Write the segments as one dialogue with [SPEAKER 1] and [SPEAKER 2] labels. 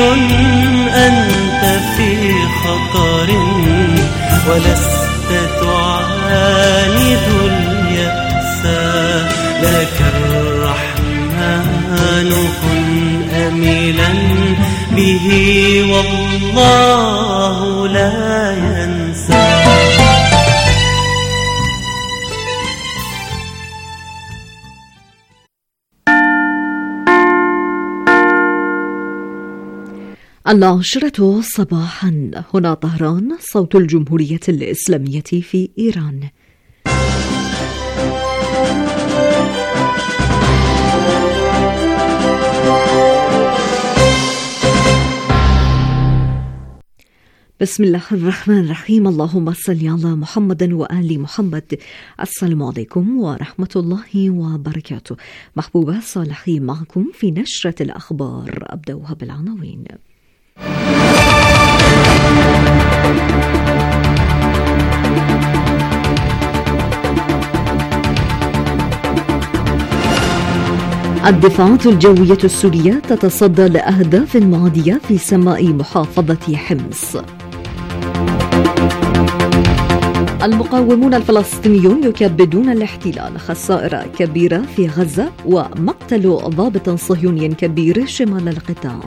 [SPEAKER 1] أنت في خطر ولست تعاند اليأس، لك الرحمن كن أملا به والله لا ينسى.
[SPEAKER 2] العاشرة صباحا، هنا طهران، صوت الجمهورية الإسلامية في إيران. بسم الله الرحمن الرحيم. اللهم صل على محمد وآل محمد. السلام عليكم ورحمة الله وبركاته. محبوبة صالحي معكم في نشرة الأخبار. أبدأها بالعناوين. الدفاعات الجوية السورية تتصدى لأهداف معادية في سماء محافظة حمص. المقاومون الفلسطينيون يكبدون الاحتلال، خسائر كبيرة في غزة ومقتل ضابط صهيوني كبير شمال القطاع.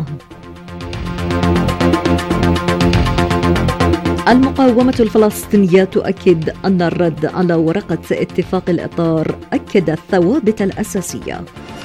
[SPEAKER 2] المقاومة الفلسطينية تؤكد أن الرد على ورقة اتفاق الإطار أكد الثوابت الأساسية.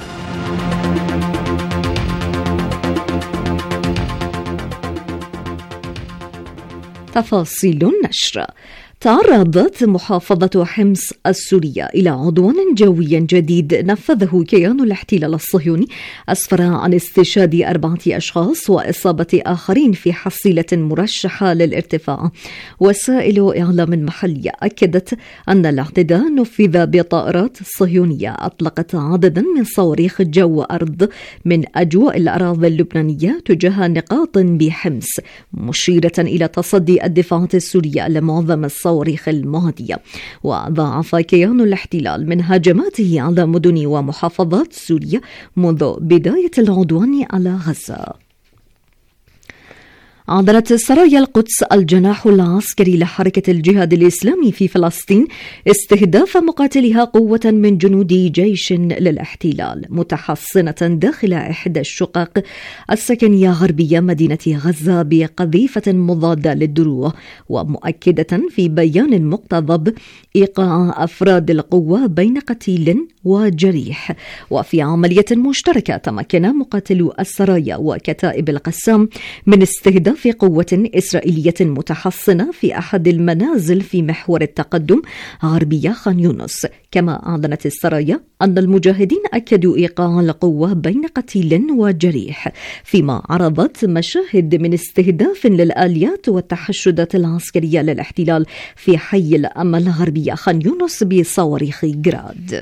[SPEAKER 2] تفاصيل النشر. تعرضت محافظة حمص السورية إلى عدوان جوي جديد نفذه كيان الاحتلال الصهيوني، أسفر عن استشهاد 4 أشخاص وإصابة آخرين في حصيلة مرشحة للارتفاع. وسائل إعلام محلية أكدت أن الاعتداء نفذ بطائرات صهيونية أطلقت عددا من صواريخ جو أرض من أجواء الأراضي اللبنانية تجاه نقاط بحمص، مشيرة إلى تصدي الدفاعات السورية لمعظم الصواريخ الماضية. وضاعف كيان الاحتلال من هجماته على مدن ومحافظات سوريا منذ بداية العدوان على غزة. أعلنت سرايا القدس الجناح العسكري لحركة الجهاد الإسلامي في فلسطين استهداف مقاتلها قوة من جنود جيش للاحتلال متحصنة داخل إحدى الشقق السكنية غربية مدينة غزة بقذيفة مضادة للدروع، ومؤكدة في بيان مقتضب إيقاع أفراد القوة بين قتيل وجريح. وفي عملية مشتركة تمكن مقاتلو السرايا وكتائب القسام من استهداف في قوة إسرائيلية متحصنة في أحد المنازل في محور التقدم غربية خان يونس. كما أعلنت السرايا أن المجاهدين أكدوا إيقاع القوة بين قتيل وجريح، فيما عرضت مشاهد من استهداف للآليات والتحشدات العسكرية للاحتلال في حي الأمل غربية خان يونس بصواريخ جراد.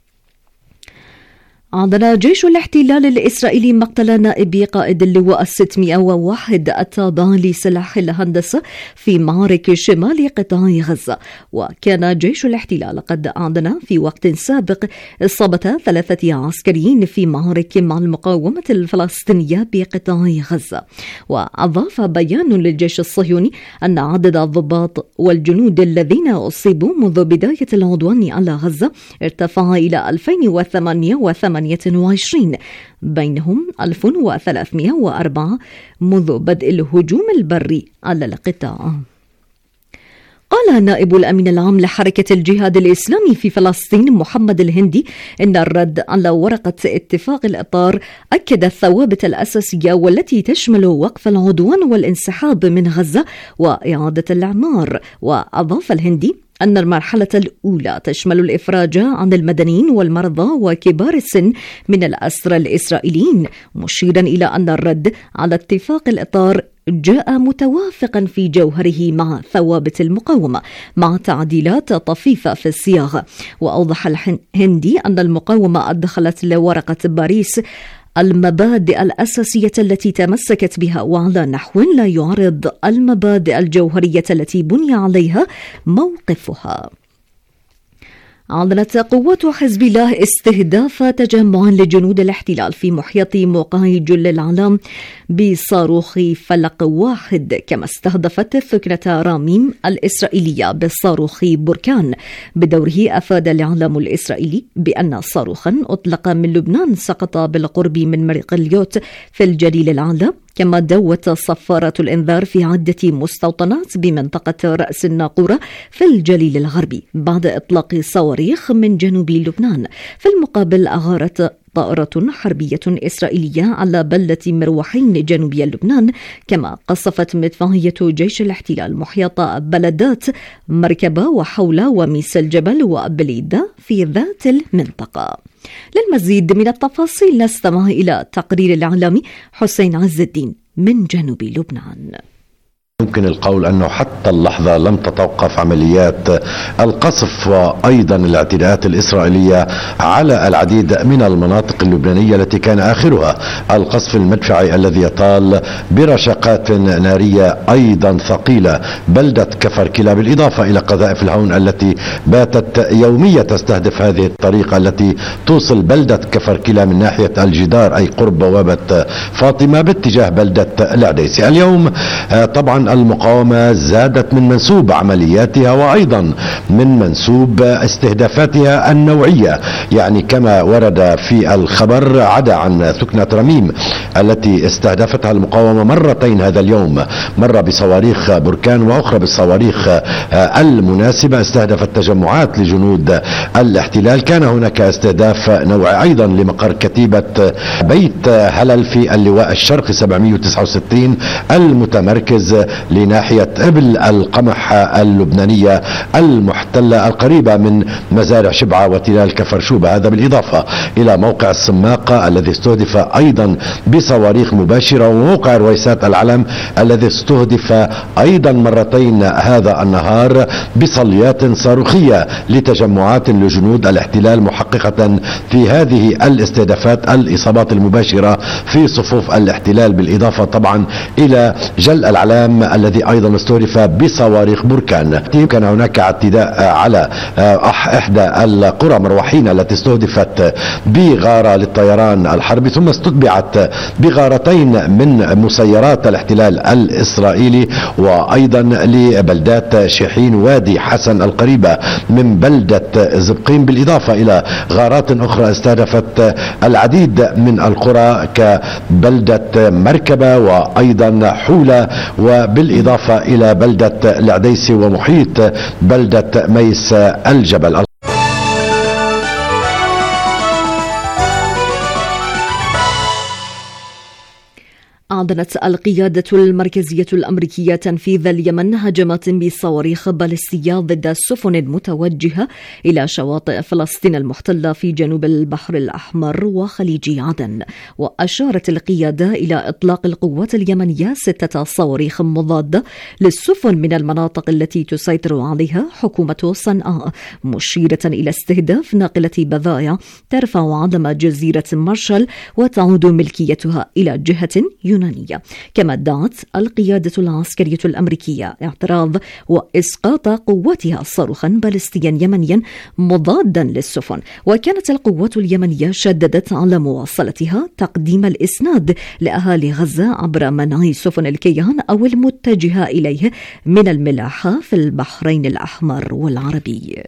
[SPEAKER 2] أعلن جيش الاحتلال الإسرائيلي مقتل نائب قائد اللواء 601 التابع لسلاح الهندسة في معارك شمال قطاع غزة. وكان جيش الاحتلال قد أعلن في وقت سابق إصابة 3 عسكريين في معارك مع المقاومة الفلسطينية بقطاع غزة. وأضاف بيان للجيش الصهيوني أن عدد الضباط والجنود الذين أصيبوا منذ بداية العدوان على غزة ارتفع إلى 2828، بينهم 1304 منذ بدء الهجوم البري على القطاع. قال نائب الأمين العام لحركة الجهاد الإسلامي في فلسطين محمد الهندي إن الرد على ورقة اتفاق الإطار أكد الثوابت الأساسية والتي تشمل وقف العدوان والانسحاب من غزة وإعادة الإعمار. وأضاف الهندي أن المرحلة الأولى تشمل الإفراج عن المدنيين والمرضى وكبار السن من الأسرى الإسرائيليين، مشيرا إلى أن الرد على اتفاق الإطار جاء متوافقا في جوهره مع ثوابت المقاومة مع تعديلات طفيفة في الصياغة. وأوضح الهندي أن المقاومة أدخلت لورقة باريس المبادئ الأساسية التي تمسكت بها وعلى نحو لا يعرض المبادئ الجوهرية التي بني عليها موقفها. أعلنت قوات حزب الله استهداف تجمع لجنود الاحتلال في محيط موقع جل العلام بصاروخ فلق واحد، كما استهدفت ثكنة راميم الإسرائيلية بالصاروخ بركان. بدوره أفاد الإعلام الإسرائيلي بأن صاروخا أطلق من لبنان سقط بالقرب من مرقليوت في الجليل الأعلى، كما دوت صفارة الإنذار في عدة مستوطنات بمنطقة رأس الناقورة في الجليل الغربي بعد إطلاق صواريخ من جنوب لبنان. في المقابل أغارت طائرة حربية إسرائيلية على بلدة مروحين جنوبي لبنان، كما قصفت مدفعية جيش الاحتلال محيط بلدات مركبة وحولة وميس الجبل وبليدة في ذات المنطقة. للمزيد من التفاصيل نستمع إلى تقرير الإعلامي حسين عز الدين من جنوب لبنان.
[SPEAKER 3] يمكن القول أنه حتى اللحظة لم تتوقف عمليات القصف وأيضا الاعتداءات الإسرائيلية على العديد من المناطق اللبنانية التي كان آخرها القصف المدفعي الذي يطال برشقات نارية أيضا ثقيلة بلدة كفركلا، بالإضافة إلى قذائف الهون التي باتت يومية تستهدف هذه الطريقة التي توصل بلدة كفركلا من ناحية الجدار أي قرب بوابة فاطمة باتجاه بلدة العديسي. اليوم طبعا المقاومة زادت من منسوب عملياتها وأيضا من منسوب استهدافاتها النوعية، يعني كما ورد في الخبر عدا عن ثكنة رميم التي استهدفتها المقاومة مرتين هذا اليوم، مرة بصواريخ بركان وأخرى بالصواريخ المناسبة استهدفت تجمعات لجنود الاحتلال. كان هناك استهداف نوعي أيضا لمقر كتيبة بيت هلل في اللواء الشرقي 769 المتمركز لناحية إبل القمح اللبنانية المحتلة القريبة من مزارع شبعة وتلال كفرشوبة، هذا بالإضافة إلى موقع السماقة الذي استهدف أيضا بصواريخ مباشرة، وموقع رويسات العلم الذي استهدف أيضا مرتين هذا النهار بصليات صاروخية لتجمعات لجنود الاحتلال، محققة في هذه الاستهدافات الإصابات المباشرة في صفوف الاحتلال، بالإضافة طبعا إلى جل العلام الذي أيضا استهدف بصواريخ بركان. كان هناك اعتداء على إحدى القرى مروحين التي استهدفت بغارة للطيران الحربي، ثم استتبعت بغارتين من مسيرات الاحتلال الإسرائيلي، وأيضا لبلدات شيحين وادي حسن القريبة من بلدة زبقين، بالإضافة إلى غارات أخرى استهدفت العديد من القرى كبلدة مركبة وأيضا حولة، وبالإضافة إلى بلدة العديسي ومحيط بلدة ميس الجبل.
[SPEAKER 2] أعلنت القيادة المركزية الأمريكية تنفيذ اليمن هجمات بصواريخ باليستية ضد السفن المتوجهة إلى شواطئ فلسطين المحتلة في جنوب البحر الأحمر وخليج عدن. وأشارت القيادة إلى إطلاق القوات اليمنية 6 صواريخ مضادة للسفن من المناطق التي تسيطر عليها حكومة صنعاء، مشيرة إلى استهداف ناقلة بضائع ترفع علم جزيرة مارشال وتعود ملكيتها إلى جهة يونانية. كما دعت القيادة العسكرية الأمريكية اعتراض وإسقاط قواتها صاروخا باليستيا يمنيا مضادا للسفن. وكانت القوات اليمنية شددت على مواصلتها تقديم الإسناد لأهالي غزة عبر منع سفن الكيان أو المتجهة إليه من الملاحة في البحرين الأحمر والعربي.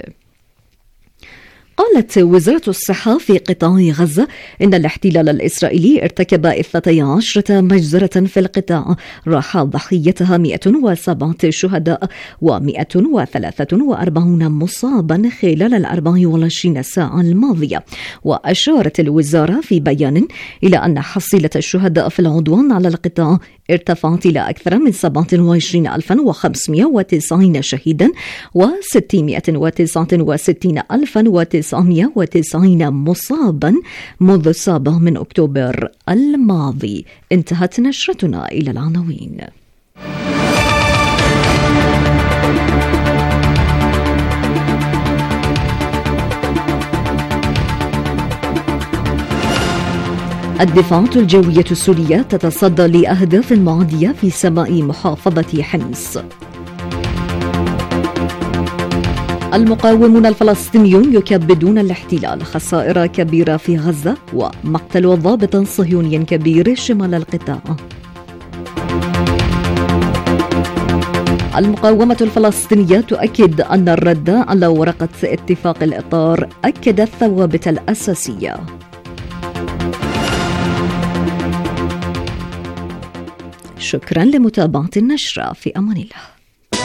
[SPEAKER 2] قالت وزارة الصحة في قطاع غزة إن الاحتلال الإسرائيلي ارتكب 12 مجزرة في القطاع راح ضحيتها 107 شهداء و143 مصابا خلال 24 ساعة الماضية. وأشارت الوزارة في بيان إلى أن حصيلة الشهداء في العدوان على القطاع ارتفعت إلى أكثر من 27590 شهيدا و669,990 مصابا منذ 7 من أكتوبر الماضي. انتهت نشرتنا إلى العناوين. الدفاعات الجوية السورية تتصدى لأهداف معادية في سماء محافظة حمص. المقاومون الفلسطينيون يكبدون الاحتلال، خسائر كبيرة في غزة ومقتل ضابط صهيوني كبير شمال القطاع. المقاومة الفلسطينية تؤكد أن الرد على ورقة اتفاق الإطار أكد الثوابت الأساسية. شكرا لمتابعة النشرة، في أمان الله.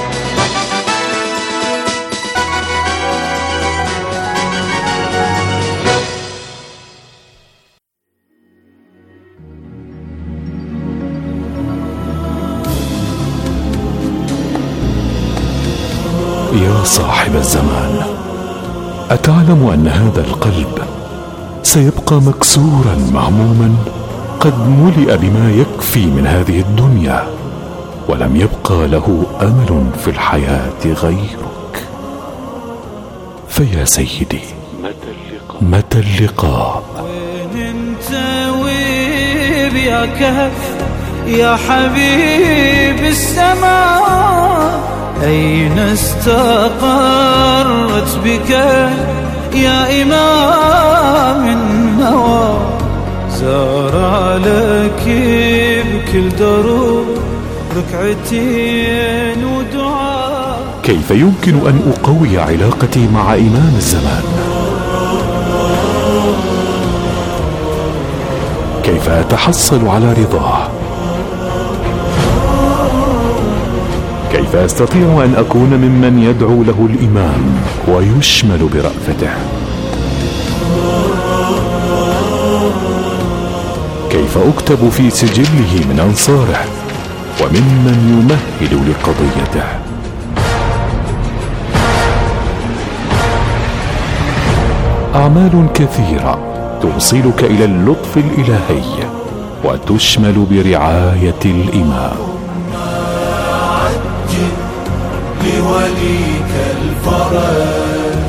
[SPEAKER 4] يا صاحب الزمان، أتعلم أن هذا القلب سيبقى مكسورا مهموما، قد ملئ بما يكفي من هذه الدنيا، ولم يبقى له أمل في الحياة غيرك. فيا سيدي، متى اللقاء؟
[SPEAKER 1] وين انت ويا كهف يا حبيب السماء، أين استقرت بك يا إمام النوى، زارع لك بكل دروب ركعتين ودعاء.
[SPEAKER 4] كيف يمكن أن أقوي علاقتي مع إمام الزمان؟ كيف أتحصل على رضاه؟ كيف أستطيع أن أكون ممن يدعو له الإمام ويشمل برأفته؟ كيف أكتب في سجله من أنصاره وممن يمهد لقضيته؟ أعمال كثيرة توصلك إلى اللطف الإلهي وتشمل برعاية الإمام.
[SPEAKER 5] لوليك الفرج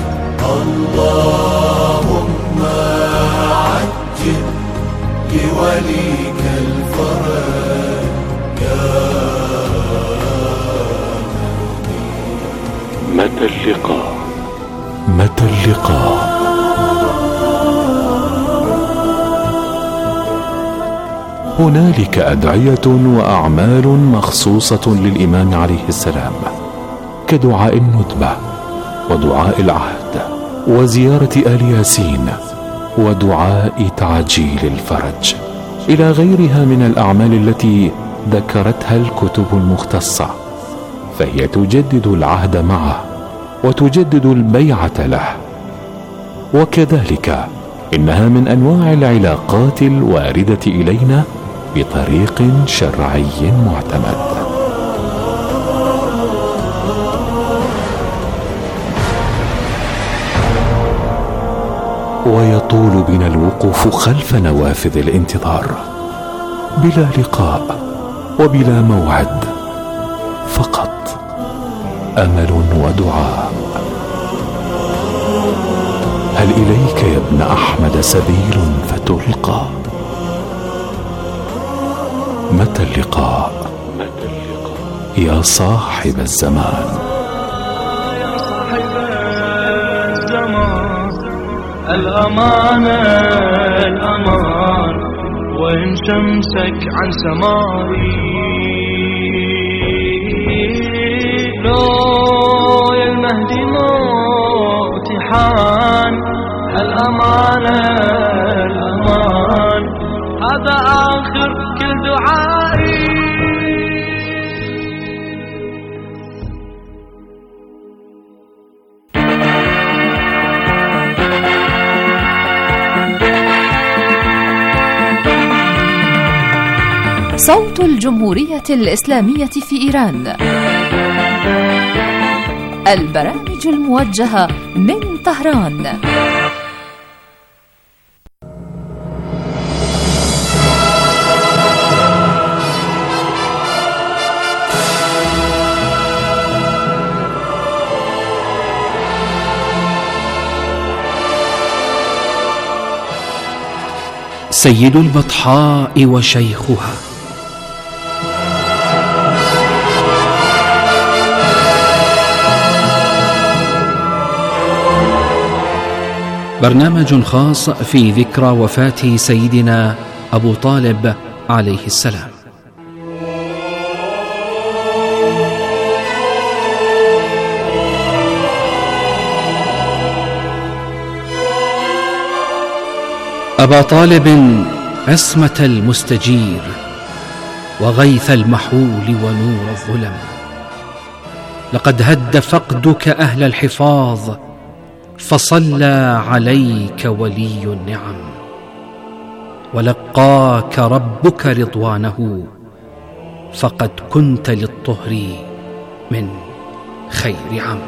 [SPEAKER 5] اللهم عجل لوليك الفرج يا
[SPEAKER 4] متى اللقاء؟ متى اللقاء؟ هنالك أدعية وأعمال مخصوصة للإمام عليه السلام، كدعاء الندبة ودعاء العهد وزيارة آل ياسين ودعاء تعجيل الفرج، إلى غيرها من الأعمال التي ذكرتها الكتب المختصة، فهي تجدد العهد معه وتجدد البيعة له. وكذلك إنها من أنواع العلاقات الواردة إلينا بطريق شرعي معتمد. ويطول بنا الوقوف خلف نوافذ الانتظار بلا لقاء وبلا موعد، فقط أمل ودعاء. هل إليك يا ابن أحمد سبيل فتلقى؟ متى اللقاء؟ يا صاحب الزمان.
[SPEAKER 1] يا صاحب الزمان، الأمان الأمان، وإن شمسك عن سمائي، لو يا المهدي موت حان، الأمان الأمان، هذا آخر كل دعائي.
[SPEAKER 6] صوت الجمهورية الإسلامية في إيران، البرامج الموجهة من طهران.
[SPEAKER 7] سيد البطحاء وشيخها، برنامج خاص في ذكرى وفاة سيدنا أبو طالب عليه السلام. أبا طالب عصمة المستجير وغيث المحول ونور الظلم، لقد هد فقدك أهل الحفاظ فصلى عليك ولي النعم، ولقاك ربك رضوانه فقد كنت للطهر من خير عم.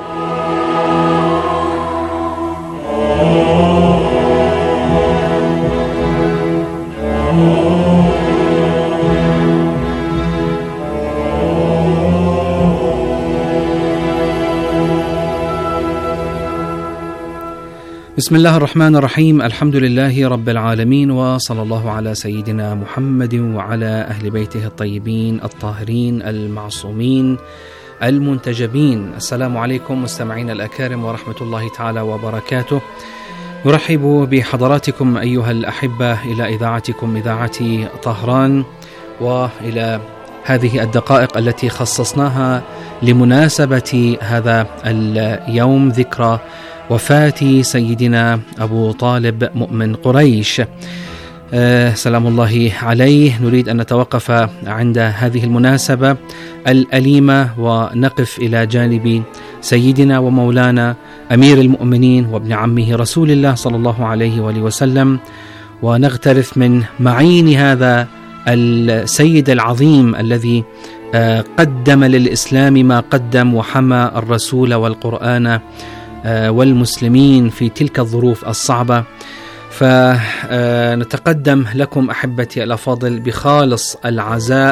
[SPEAKER 7] بسم الله الرحمن الرحيم، الحمد لله رب العالمين، وصلى الله على سيدنا محمد وعلى أهل بيته الطيبين الطاهرين المعصومين المنتجبين. السلام عليكم مستمعين الأكارم ورحمة الله تعالى وبركاته. نرحب بحضراتكم أيها الأحبة إلى إذاعتكم إذاعة طهران، وإلى هذه الدقائق التي خصصناها لمناسبة هذا اليوم، ذكرى وفاة سيدنا أبو طالب مؤمن قريش سلام الله عليه. نريد أن نتوقف عند هذه المناسبة الأليمة ونقف إلى جانب سيدنا ومولانا أمير المؤمنين وابن عمه رسول الله صلى الله عليه وآله وسلم، ونغترف من معين هذا السيد العظيم الذي قدم للإسلام ما قدم، وحمى الرسول والقرآن والمسلمين في تلك الظروف الصعبة. فنتقدم لكم أحبتي الأفاضل بخالص العزاء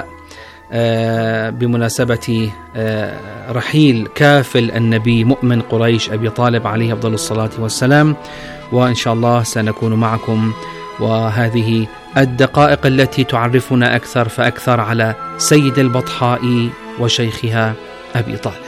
[SPEAKER 7] بمناسبة رحيل كافل النبي مؤمن قريش أبي طالب عليه أفضل الصلاة والسلام. وإن شاء الله سنكون معكم، وهذه الدقائق التي تعرفنا أكثر فأكثر على سيد البطحاء وشيخها أبي طالب.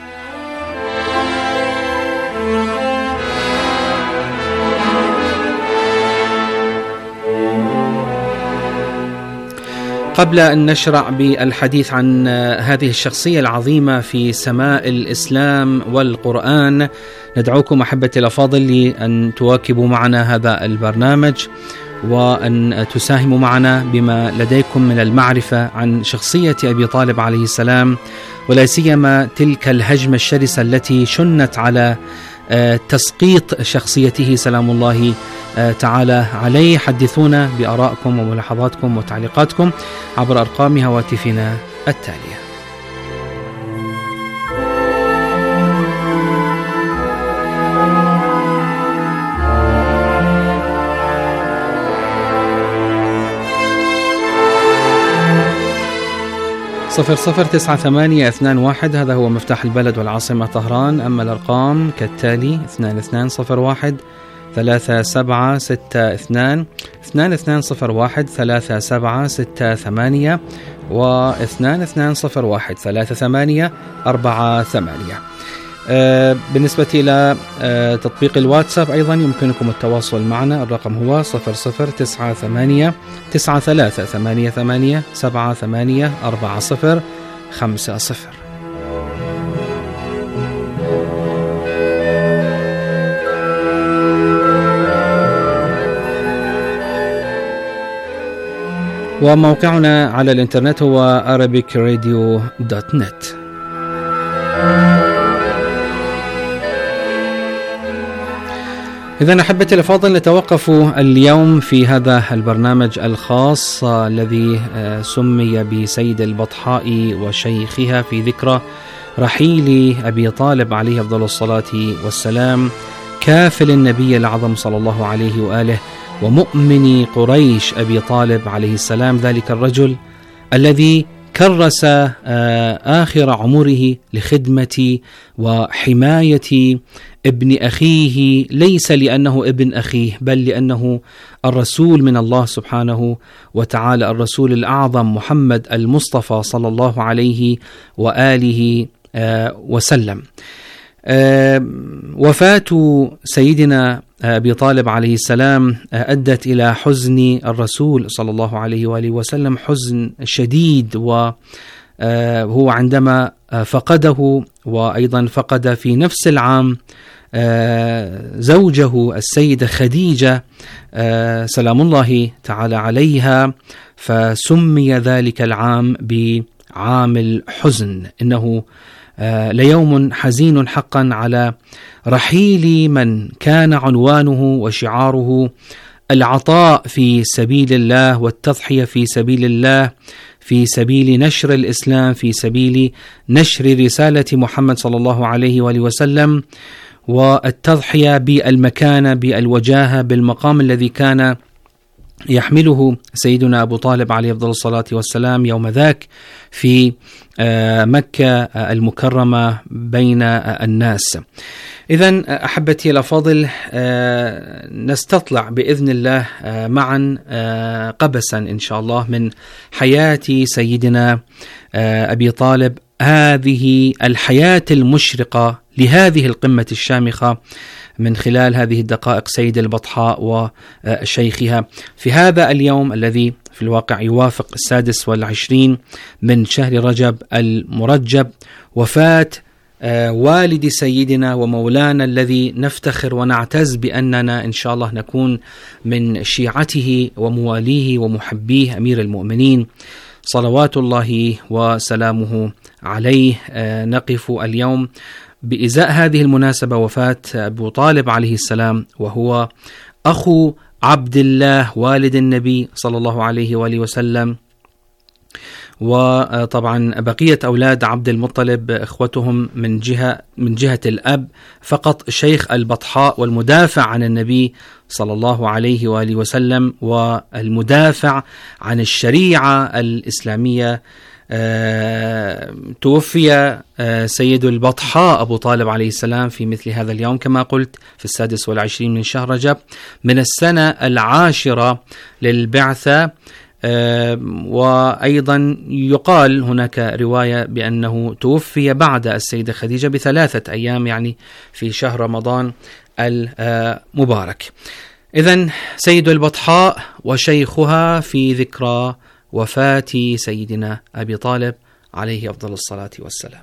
[SPEAKER 7] قبل أن نشرع بالحديث عن هذه الشخصية العظيمة في سماء الإسلام والقرآن، ندعوكم أحبتي الأفاضل لأن تواكبوا معنا هذا البرنامج، وأن تساهموا معنا بما لديكم من المعرفة عن شخصية أبي طالب عليه السلام، ولا سيما تلك الهجمة الشرسة التي شنت على تسقيط شخصيته سلام الله تعالى عليه. حدثونا بآرائكم وملاحظاتكم وتعليقاتكم عبر أرقام هواتفنا التالية. صفر 9821 هذا هو مفتاح البلد والعاصمة طهران. أما الأرقام كالتالي: 2201 3762 2201 3768 و 2201 3848. بالنسبة إلى تطبيق الواتساب أيضا يمكنكم التواصل معنا، الرقم هو 0098 9388 784050. وموقعنا على الإنترنت هو arabicradio.net. إذن أحبتي الأفاضل، نتوقف اليوم في هذا البرنامج الخاص الذي سمي بسيد البطحاء وشيخها في ذكرى رحيل أبي طالب عليه أفضل الصلاة والسلام، كافل النبي الأعظم صلى الله عليه وآله ومؤمن قريش أبي طالب عليه السلام، ذلك الرجل الذي كرس آخر عمره لخدمة وحماية ابن أخيه، ليس لأنه ابن أخيه بل لأنه الرسول من الله سبحانه وتعالى، الرسول الأعظم محمد المصطفى صلى الله عليه وآله وسلم. وفاة سيدنا أبي طالب عليه السلام أدت إلى حزن الرسول صلى الله عليه وآله وسلم حزن شديد، وهو عندما فقده، وأيضا فقد في نفس العام زوجه السيدة خديجة سلام الله تعالى عليها، فسمي ذلك العام بعام الحزن. إنه ليوم حزين حقا على رحيل من كان عنوانه وشعاره العطاء في سبيل الله والتضحية في سبيل الله، في سبيل نشر الإسلام، في سبيل نشر رسالة محمد صلى الله عليه وآله وسلم، والتضحية بالمكانة، بالوجاهة، بالمقام الذي كان يحمله سيدنا أبو طالب عليه أفضل الصلاة والسلام يوم ذاك في مكة المكرمة بين الناس. إذن أحبتي الأفاضل، نستطلع بإذن الله معا قبسا إن شاء الله من حياة سيدنا أبي طالب، هذه الحياة المشرقة لهذه القمة الشامخة من خلال هذه الدقائق سيد البطحاء وشيخها في هذا اليوم الذي في الواقع يوافق 26 من شهر رجب المرجب، وفاة والد سيدنا ومولانا الذي نفتخر ونعتز بأننا إن شاء الله نكون من شيعته ومواليه ومحبيه أمير المؤمنين صلوات الله وسلامه عليه. نقف اليوم بإزاء هذه المناسبة وفاة أبو طالب عليه السلام، وهو أخو عبد الله والد النبي صلى الله عليه وآله وسلم، وطبعا بقية أولاد عبد المطلب إخوتهم من جهة الأب فقط شيخ البطحاء والمدافع عن النبي صلى الله عليه وآله وسلم والمدافع عن الشريعة الإسلامية. توفي سيد البطحاء أبو طالب عليه السلام في مثل هذا اليوم كما قلت في 26 من شهر رجب من السنة 10 للبعثة. وأيضا يقال هناك رواية بأنه توفي بعد السيدة خديجة ب3 أيام، يعني في شهر رمضان المبارك. إذن سيد البطحاء وشيخها في ذكرى وفاة سيدنا أبي طالب عليه أفضل الصلاة والسلام.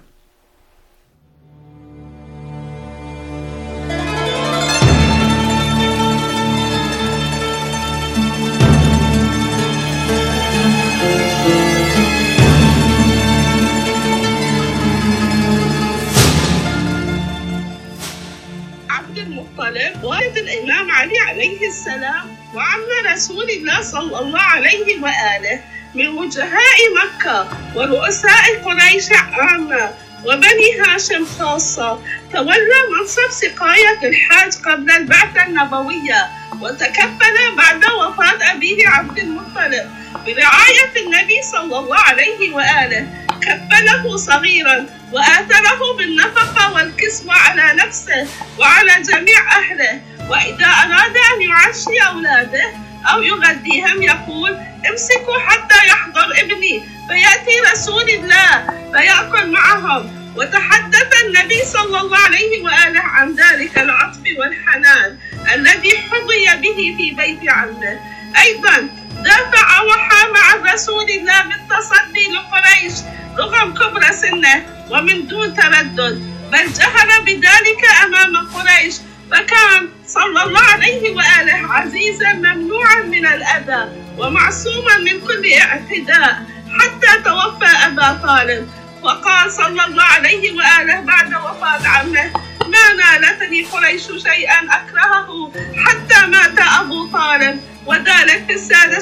[SPEAKER 8] عبد المطلب والد الإمام علي عليه السلام وعم رسول الله صلى الله عليه وآله من وجهاء مكة ورؤساء قريش عامة وبني هاشم خاصة، تولى منصب سقاية الحاج قبل البعثة النبوية، وتكفل بعد وفاة أبيه عبد المطلب برعاية النبي صلى الله عليه وآله، كفله صغيرا وآثره بالنفقة والكسوة على نفسه وعلى جميع أهله، وإذا أراد أن يعشي أولاده أو يغديهم يقول: امسكوا حتى يحضر ابني، فيأتي رسول الله فيأكل معهم. وتحدث النبي صلى الله عليه وآله عن ذلك العطف والحنان الذي حظي به في بيت عمه. أيضا دافع وحام عن رسول الله بالتصدي لقريش رغم كبر سنه ومن دون تردد، بل جهر بذلك أمام قريش، فكان صلى الله عليه وآله عزيزا ممنوعا من الأذى ومعصوما من كل اعتداء حتى توفى أبا طالب. وقال صلى الله عليه وآله بعد وفاة عمه: ما نالتني قريش شيئا أكرهه حتى مات أبو طالب، وذلك في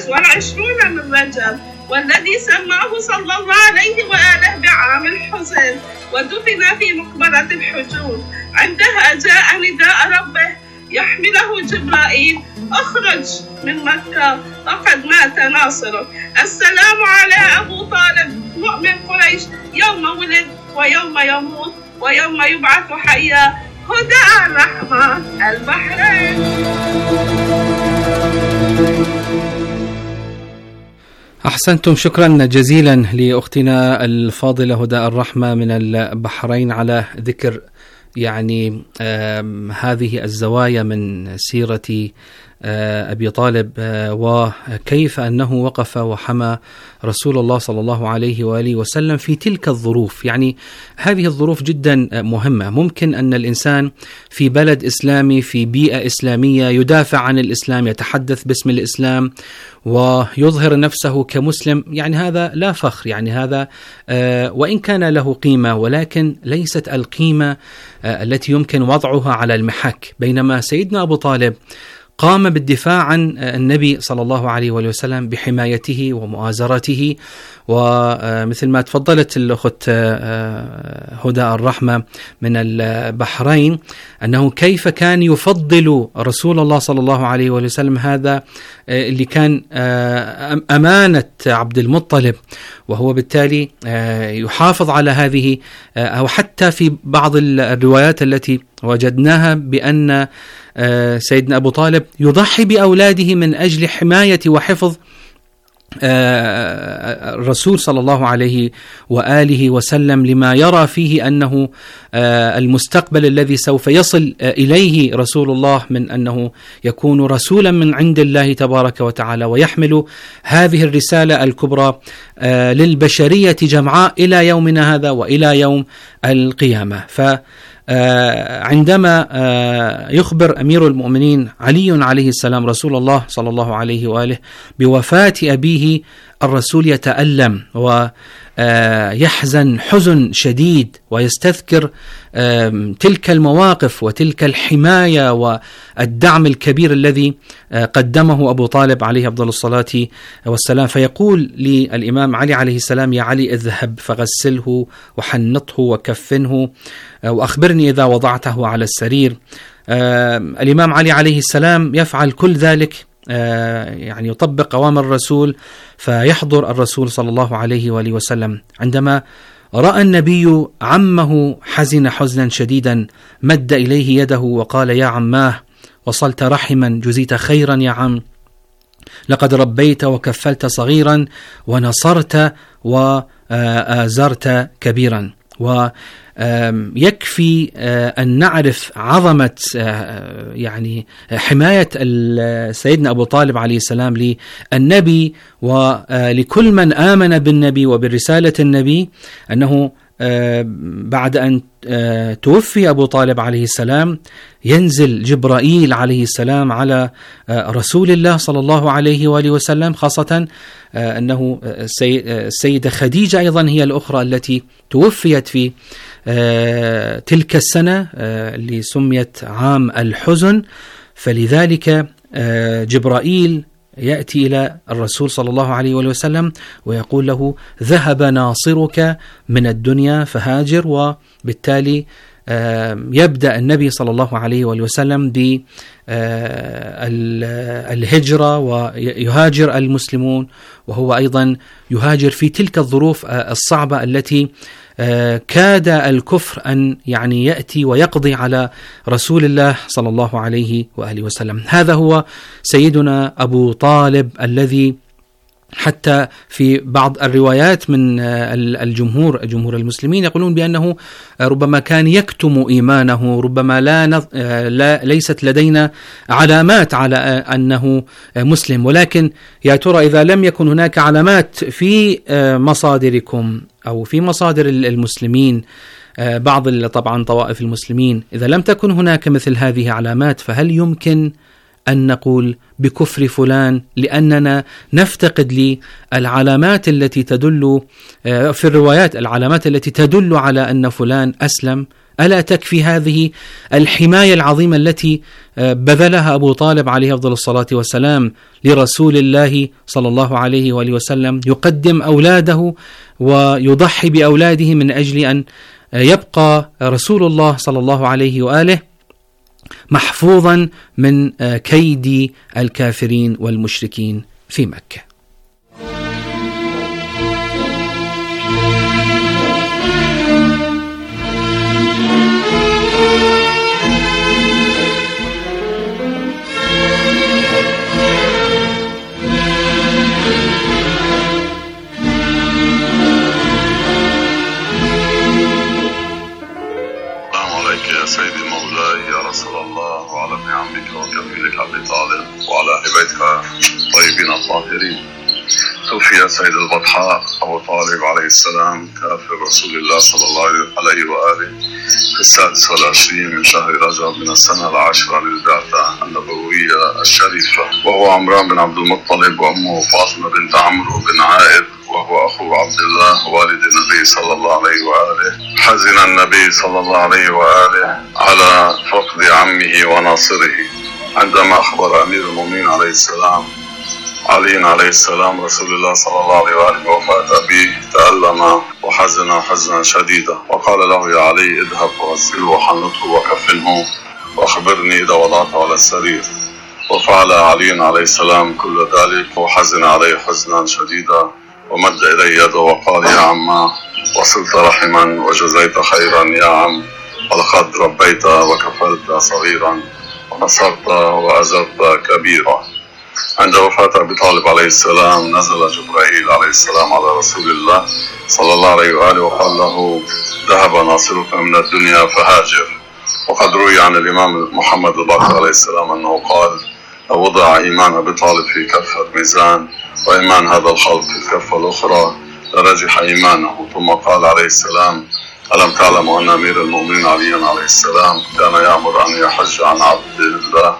[SPEAKER 8] 26 من رجب، والذي سماه صلى الله عليه وآله بعام الحزن، ودفن في مقبرة الحجون. عندها جاء نداء ربه يحمله جبرائيل: اخرج من مكة فقد مات ناصرك. السلام على أبو طالب مؤمن قريش يوم ولد ويوم يموت ويوم يبعث حيا. هدى الرحمة البحرين.
[SPEAKER 7] أحسنتم، شكرا جزيلا لأختنا الفاضلة هدى الرحمة من البحرين على ذكر يعني هذه الزوايا من سيرة أبي طالب، وكيف أنه وقف وحمى رسول الله صلى الله عليه وآله وسلم في تلك الظروف. يعني هذه الظروف جدا مهمة. ممكن أن الإنسان في بلد إسلامي في بيئة إسلامية يدافع عن الإسلام، يتحدث باسم الإسلام ويظهر نفسه كمسلم، يعني هذا لا فخر، يعني هذا وإن كان له قيمة، ولكن ليست القيمة التي يمكن وضعها على المحك. بينما سيدنا أبو طالب قام بالدفاع عن النبي صلى الله عليه وسلم بحمايته ومؤازرته، ومثل ما تفضلت الأخت هدى الرحمة من البحرين أنه كيف كان يفضل رسول الله صلى الله عليه وسلم، هذا اللي كان أمانة عبد المطلب، وهو بالتالي يحافظ على هذه، أو حتى في بعض الروايات التي وجدناها بأن سيدنا أبو طالب يضحي بأولاده من أجل حماية وحفظ الرسول صلى الله عليه وآله وسلم، لما يرى فيه أنه المستقبل الذي سوف يصل إليه رسول الله من أنه يكون رسولا من عند الله تبارك وتعالى، ويحمل هذه الرسالة الكبرى للبشرية جمعاء إلى يومنا هذا وإلى يوم القيامة. عندما يخبر أمير المؤمنين علي عليه السلام رسول الله صلى الله عليه وآله بوفاة أبيه، الرسول يتألم ويحزن حزن شديد، ويستذكر تلك المواقف وتلك الحماية والدعم الكبير الذي قدمه أبو طالب عليه أفضل الصلاة والسلام. فيقول للإمام علي عليه السلام: يا علي اذهب فغسله وحنطه وكفنه وأخبرني إذا وضعته على السرير. الإمام علي عليه السلام يفعل كل ذلك، يعني يطبق أوامر الرسول، فيحضر الرسول صلى الله عليه وآله وسلم. عندما رأى النبي عمه حزن حزنا شديدا مد إليه يده وقال: يا عماه، وصلت رحما، جزيت خيرا يا عم، لقد ربيت وكفلت صغيرا ونصرت وآزرت كبيرا. ويكفي أن نعرف عظمة يعني حماية سيدنا أبو طالب عليه السلام للنبي ولكل من آمن بالنبي وبرسالة النبي، أنه بعد أن توفي أبو طالب عليه السلام ينزل جبرائيل عليه السلام على رسول الله صلى الله عليه وآله وسلم، خاصة أنه السيدة خديجة أيضا هي الأخرى التي توفيت في تلك السنة اللي سميت عام الحزن. فلذلك جبرائيل يأتي إلى الرسول صلى الله عليه وسلم ويقول له: ذهب ناصرك من الدنيا فهاجر. وبالتالي يبدأ النبي صلى الله عليه وسلم بالهجرة، ويهاجر المسلمون، وهو أيضا يهاجر في تلك الظروف الصعبة التي كاد الكفر أن يعني يأتي ويقضي على رسول الله صلى الله عليه وآله وسلم. هذا هو سيدنا أبو طالب، الذي حتى في بعض الروايات من جمهور المسلمين يقولون بأنه ربما كان يكتم إيمانه، ربما ليست لدينا علامات على أنه مسلم. ولكن يا ترى إذا لم يكن هناك علامات في مصادركم أو في مصادر المسلمين، بعض طبعا طوائف المسلمين، إذا لم تكن هناك مثل هذه علامات، فهل يمكن أن نقول بكفر فلان لأننا نفتقد للعلامات التي تدل في الروايات، العلامات التي تدل على أن فلان أسلم؟ ألا تكفي هذه الحماية العظيمة التي بذلها أبو طالب عليه أفضل الصلاة والسلام لرسول الله صلى الله عليه وآله وسلم، يقدم أولاده ويضحي بأولاده من أجل أن يبقى رسول الله صلى الله عليه وآله محفوظا من كيد الكافرين والمشركين في مكة.
[SPEAKER 9] توفي سيد البطحاء أبو طالب عليه السلام كافر رسول الله صلى الله عليه وآله في 26 من شهر رجب من السنة 10 للبعثة النبوية الشريفة، وهو عمران بن عبد المطلب وأمه فاطمة بنت عمرو بن عائد، وهو أخو عبد الله والد النبي صلى الله عليه وآله. حزن النبي صلى الله عليه وآله على فقد عمه وناصره عندما أخبر أمير المؤمنين عليه السلام علي عليه السلام رسول الله صلى الله عليه وآله وفاة أبيه. تألم وحزن حزنا شديدا، وقال له: يا علي اذهب وغسله وحنطه وكفنه وأخبرني إذا وضعته على السرير. وفعل علي عليه السلام كل ذلك، وحزن عليه حزنا شديدا، ومد إلي يده وقال: يا عم، وصلت رحما وجزيت خيرا يا عم، ولقد ربيت وكفلت صغيرا ونصرت وأزرت كبيرا. عند وفاة أبي طالب عليه السلام نزل جبرائيل عليه السلام على رسول الله صلى الله عليه وآله وقال له: ذهب ناصرك من الدنيا فهاجر. وقد روي عن الإمام محمد الباقر عليه السلام أنه قال: لو وضع إيمان أبي طالب في كفة ميزان وإيمان هذا الخلق في الكفة الأخرى لرجح إيمانه. ثم قال عليه السلام: ألم تعلم أن أمير المؤمنين علي عليه السلام كان يأمر أن يحج عن عبد الله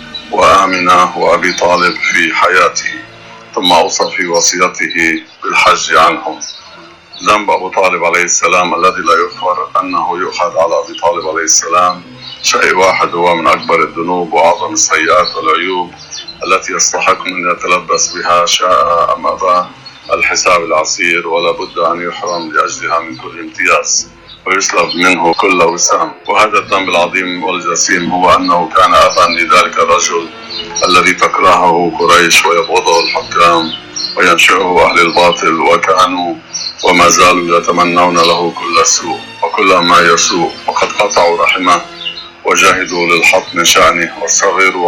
[SPEAKER 9] وآمنة وأبي طالب في حياته، ثم أوصى في وصيته بالحج عنهم. ذنب أبو طالب عليه السلام الذي لا يغفر أنه يؤخذ على أبي طالب عليه السلام شيء واحد، هو من أكبر الذنوب وأعظم السيئات والعيوب التي يستحق من يتلبس بها شاء أم أبى الحساب العسير، ولا بد أن يحرم لأجلها من كل امتياز ويسلب منه كل وسام. وهذا الذنب العظيم والجسيم هو أنه كان أبا لذلك الرجل الذي تكرهه قريش ويبغضه الحكام وينشئه أهل الباطل، وكانوا وما زالوا يتمنون له كل السوء وكل ما يسوء، وقد قطعوا رحمه وجاهدوا للحط من شأنه وصغروا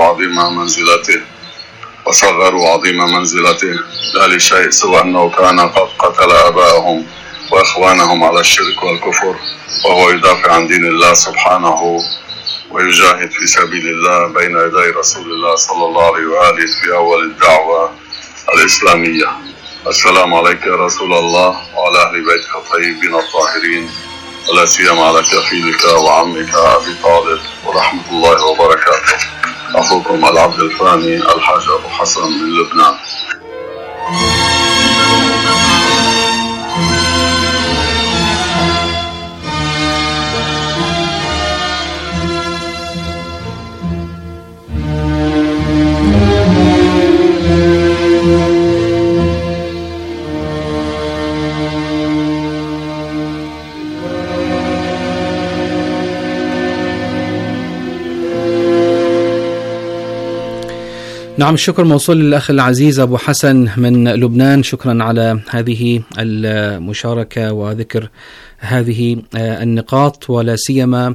[SPEAKER 9] عظيم منزلته لا لشيء سوى أنه كان قد قتل آباءهم وإخوانهم على الشرك والكفر، وهو يدافع عن دين الله سبحانه ويجاهد في سبيل الله بين يدي رسول الله صلى الله عليه وآله في أول الدعوة الإسلامية. السلام عليك يا رسول الله وعلى أهل بيتك الطيبين الطاهرين، ولا سيما على كفيلك وعمك أبي طالب، ورحمة الله وبركاته. أخوكم العبد الفاني الحاج أبو حسن من لبنان.
[SPEAKER 7] نعم، الشكر موصول للأخ العزيز أبو حسن من لبنان. شكرا على هذه المشاركة وذكر هذه النقاط، ولا سيما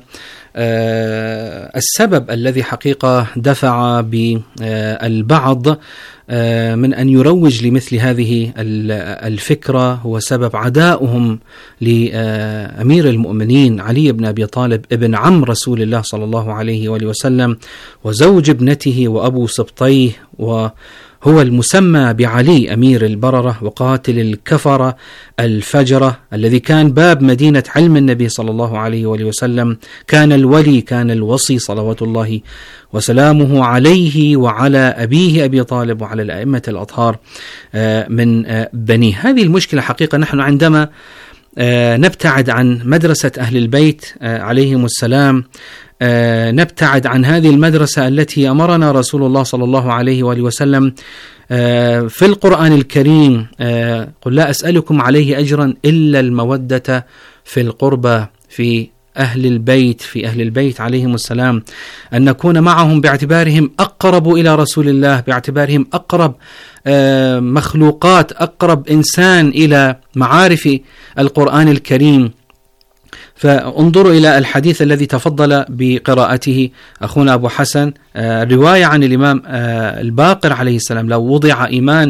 [SPEAKER 7] السبب الذي حقيقة دفع بالبعض من أن يروج لمثل هذه الفكرة هو سبب عدائهم لأمير المؤمنين علي بن أبي طالب ابن عم رسول الله صلى الله عليه وآله وسلم، وزوج ابنته وأبو سبطيه، وهو المسمى بعلي أمير البررة وقاتل الكفرة الفجرة، الذي كان باب مدينة علم النبي صلى الله عليه وآله وسلم، كان الولي، كان الوصي صلوات الله وسلامه عليه وعلى أبيه أبي طالب وعلى الأئمة الأطهار من بنيه. هذه المشكلة حقيقة نحن عندما نبتعد عن مدرسة أهل البيت عليهم السلام، نبتعد عن هذه المدرسة التي أمرنا رسول الله صلى الله عليه وآله وسلم في القرآن الكريم: قل لا أسألكم عليه أجرا إلا المودة في القربى، في أهل البيت عليهم السلام، أن نكون معهم باعتبارهم أقرب إلى رسول الله، باعتبارهم أقرب مخلوقات، أقرب إنسان إلى معارف القرآن الكريم. فانظروا إلى الحديث الذي تفضل بقراءته أخونا أبو حسن، رواية عن الإمام الباقر عليه السلام: لو وضع إيمان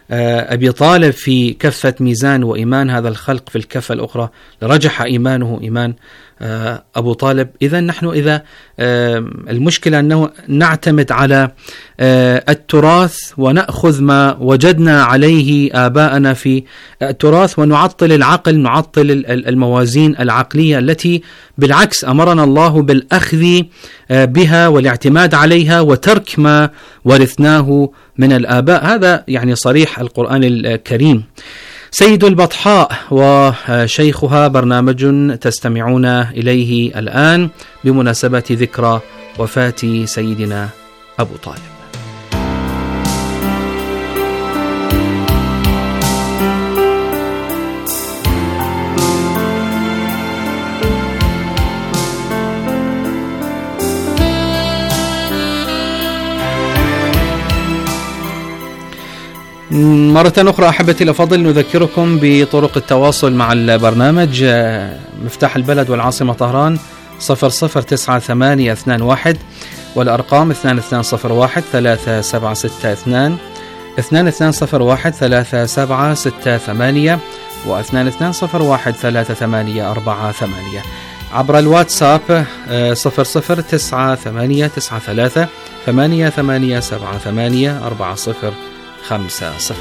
[SPEAKER 7] أبي طالب في كفة ميزان وإيمان هذا الخلق في الكفة الأخرى لرجح إيمانه إيمان أبو طالب. إذا نحن إذا المشكلة أنه نعتمد على التراث ونأخذ ما وجدنا عليه آباءنا في التراث ونعطل العقل، نعطل الموازين العقلية التي بالعكس أمرنا الله بالأخذ بها والاعتماد عليها وترك ما ورثناه من الآباء. هذا يعني صريح القرآن الكريم. سيد البطحاء وشيخها برنامج تستمعون إليه الآن بمناسبة ذكرى وفاة سيدنا أبو طالب. مرة أخرى أحبتي الأفاضل نذكركم بطرق التواصل مع البرنامج. مفتاح البلد والعاصمة طهران 009821 والأرقام 2201 3762 2201 3768 و 2201 3848. عبر الواتساب 009893 8878 4050.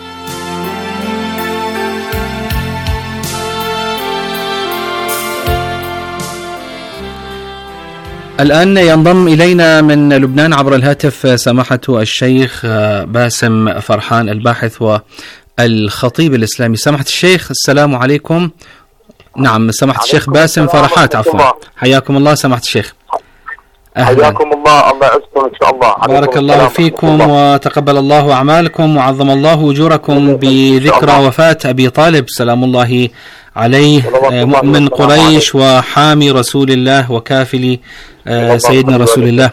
[SPEAKER 7] الآن ينضم إلينا من لبنان عبر الهاتف سماحة الشيخ باسم فرحان الباحث والخطيب الإسلامي. سماحة الشيخ السلام عليكم. نعم سماحة الشيخ باسم فرحات عفوا. حياكم الله سماحة الشيخ.
[SPEAKER 10] حياكم الله. الله يعزكم إن شاء الله.
[SPEAKER 7] بارك الله فيكم وتقبل الله أعمالكم وعظم الله أجوركم بذكرى وفاة أبي طالب سلام الله عليه مؤمن قريش وحامي رسول الله وكافل سيدنا رسول الله.